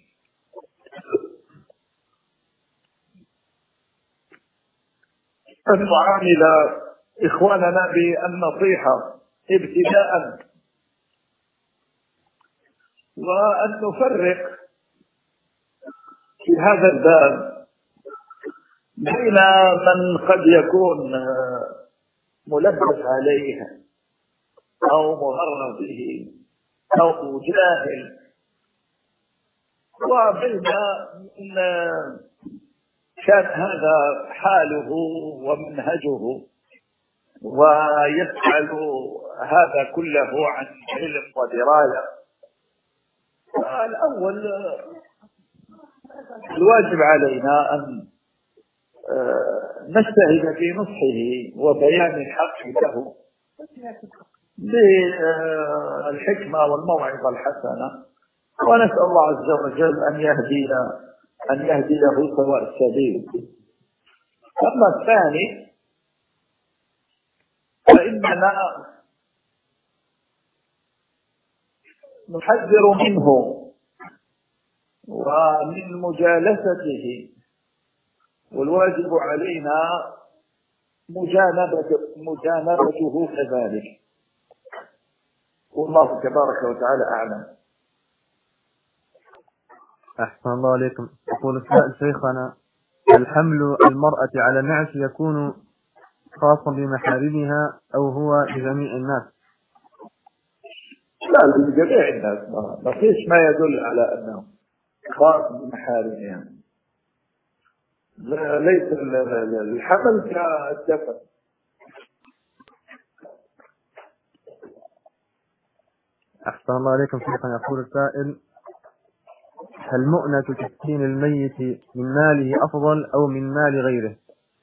أن نعامل إخواننا بالنصيحة ابتداء، وأن نفرق في هذا الباب بين من قد يكون ملبس عليه أو مغرر به أو جاهل، وبين من كان هذا حاله ومنهجه ويفعل هذا كله عن علم ودراية. الأول الواجب علينا أن نجتهد في نصحه وبيان الحق له بالحكمة والموعظة الحسنة، ونسأل الله عز وجل أن يهدينا أن يهديه سواء السبيل. أما الثاني فإننا نحذر منه ومن مجالسته، والواجب علينا مجانبة مجانبته كذلك، والله تبارك وتعالى أعلم. أحسن الله عليكم. يقول السائل: شيخنا، الحمل المرأة على النعش يكون خاصا بمحارمها أو هو لجميع الناس؟ لا، لجميع الناس، ما فيش ما يدل على أنه خاص بمحارمها. ليس الحمل كالدفن. أحسن الله عليكم شيخنا. يقول السائل: هل مؤنة تسكين الميت من ماله أفضل أو من مال غيره؟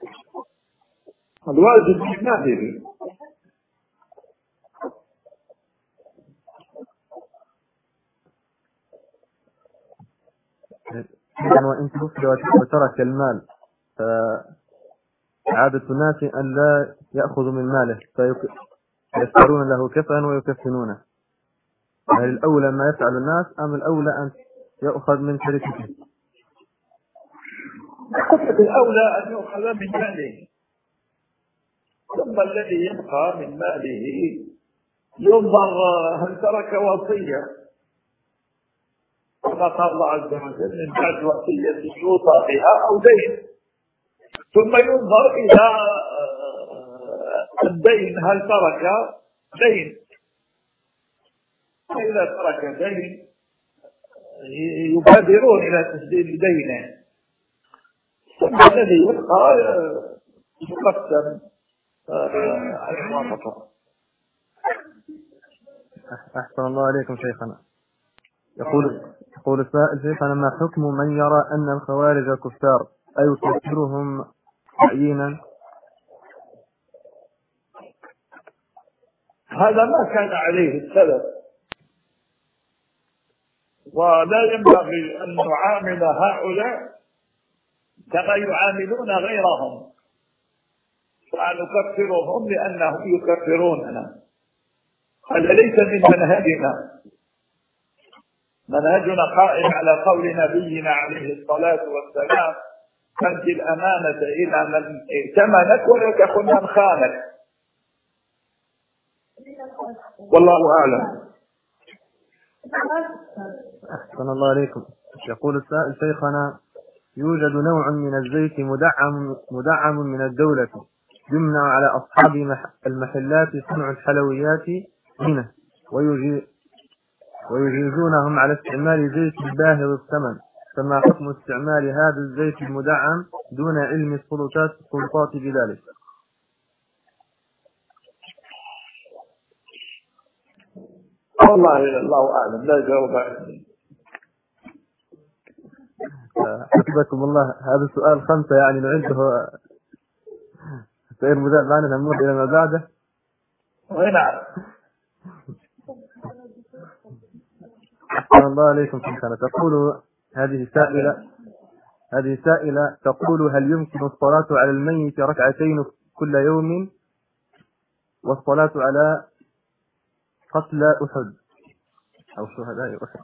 الواجب من ماله. يعني وإن توفي وترك المال، فعادة الناس أن لا يأخذوا من ماله فيشترون له كفنا ويكفنونه. هل الأولى ما يفعل الناس أم الأولى أن يأخذ من شركته؟ قصة الأولى أن يؤخذ من ماله، ثم الذي يبقى من ماله ينظر هل ترك وصية، كما قال الله عز وجل: من بعد وصية يوصى بها أو دين. ثم ينظر إلى الدين، هل ترك دين، فإذا ترك دين يبادرون إلى تسديد دينه، ثم الذي يبقى يقسم على الموافقة. أحسن الله عليكم شيخنا. يقول يقول السائل: شيخنا، ما حكم من يرى أن الخوارج كفار أيكفرهم تعيينا؟ هذا ما كان عليه السلف، ولا ينبغي أن نعامل هؤلاء كما يعاملون غيرهم، فنكفرهم لأنهم يكفروننا. هذا ليس من منهجنا. منهجنا قائم على قول نبينا عليه الصلاة والسلام: أدي الأمانة إلى من ائتمنك ولا تخن من خانك. والله أعلم. أحسن الله عليكم. يقول السائل شيخنا يوجد نوع من الزيت مدعم مدعم من الدولة يمنع على أصحاب المحلات صنع الحلويات منه ويجيزونهم على استعمال زيت باهظ الثمن، فما حكم استعمال هذا الزيت المدعم دون علم السلطات السلطات بذلك؟ والله الله أعلم، لا جواب عني. حفظكم الله. هذا السؤال خمسة يعني نعده سير مذاع معنا نمر إلى ما بعده. ونعم. أحسن الله عليكم شيخنا. تقول هذه سائلة هذه سائلة تقول هل يمكن الصلاة على الميت ركعتين كل يوم والصلاة على قتلى أحد أو شهداء أحد؟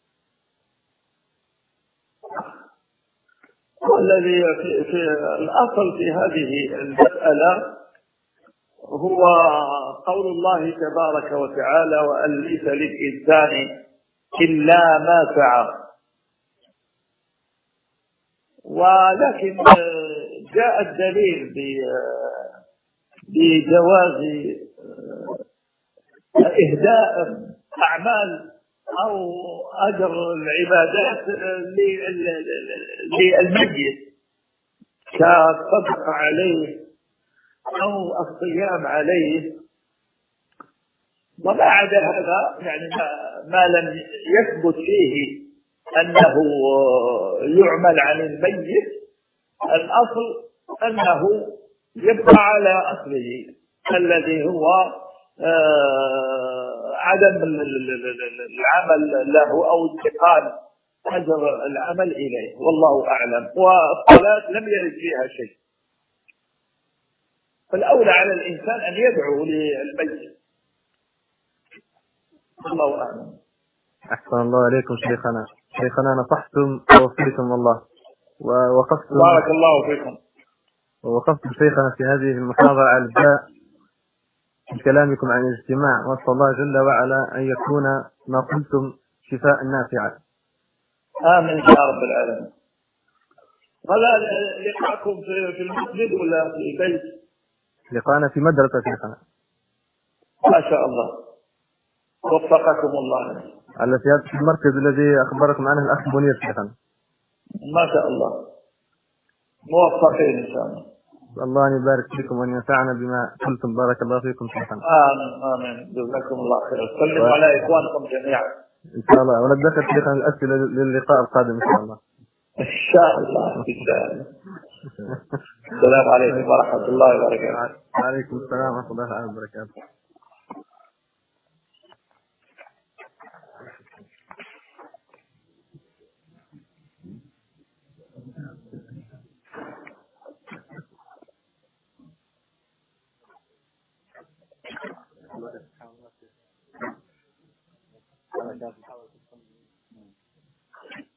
والذي في, في الأصل في هذه المسألة هو قول الله تبارك وتعالى وأن ليس للإنسان إلا ما سعى، ولكن جاء الدليل بجواز إهداء أعمال أو أجر العبادات للميت كالصدق عليه أو الصيام عليه، وما عدا هذا يعني ما لم يثبت فيه أنه يعمل عن الميت، الأصل أنه يبقى على أصله الذي هو عدم العمل له أو انتقال أجر العمل إليه، والله أعلم. والصلاة لم يرد فيها شيء، فالأولى على الإنسان أن يدعو للميت، الله أعلم. أحسن الله عليكم شيخنا. شيخنا نصحتم ووفقكم الله ووقفتم بارك الله فيكم ووقفتم شيخنا في هذه المحاضرة على الباء في كلامكم عن الاجتماع، وأسأل الله جل وعلا أن يكون ما قلتم شفاء نافعا. آمين يا رب العالمين. ولا لقاءكم في المسجد ولا في البيت؟ لقاءنا في مدرسة شيخنا. ما شاء الله، وفقكم الله. التي في المركز الذي أخبركم عنه الأخ منير شيخنا. ما شاء الله، موفقين إن شاء الله. الله أن يبارك فيكم وأن ينفعنا بما قلتم. بارك الله فيكم شيخنا. آمين آمين، جزاكم الله خير. سلموا و... على إخوانكم جميعا إن شاء الله، ونتذكر شيخنا الأسئلة للقاء القادم إن شاء الله. إن شاء الله إن شاء الله. السلام عليكم ورحمة الله وبركاته. وعليكم السلام ورحمة الله وبركاته. Thank you.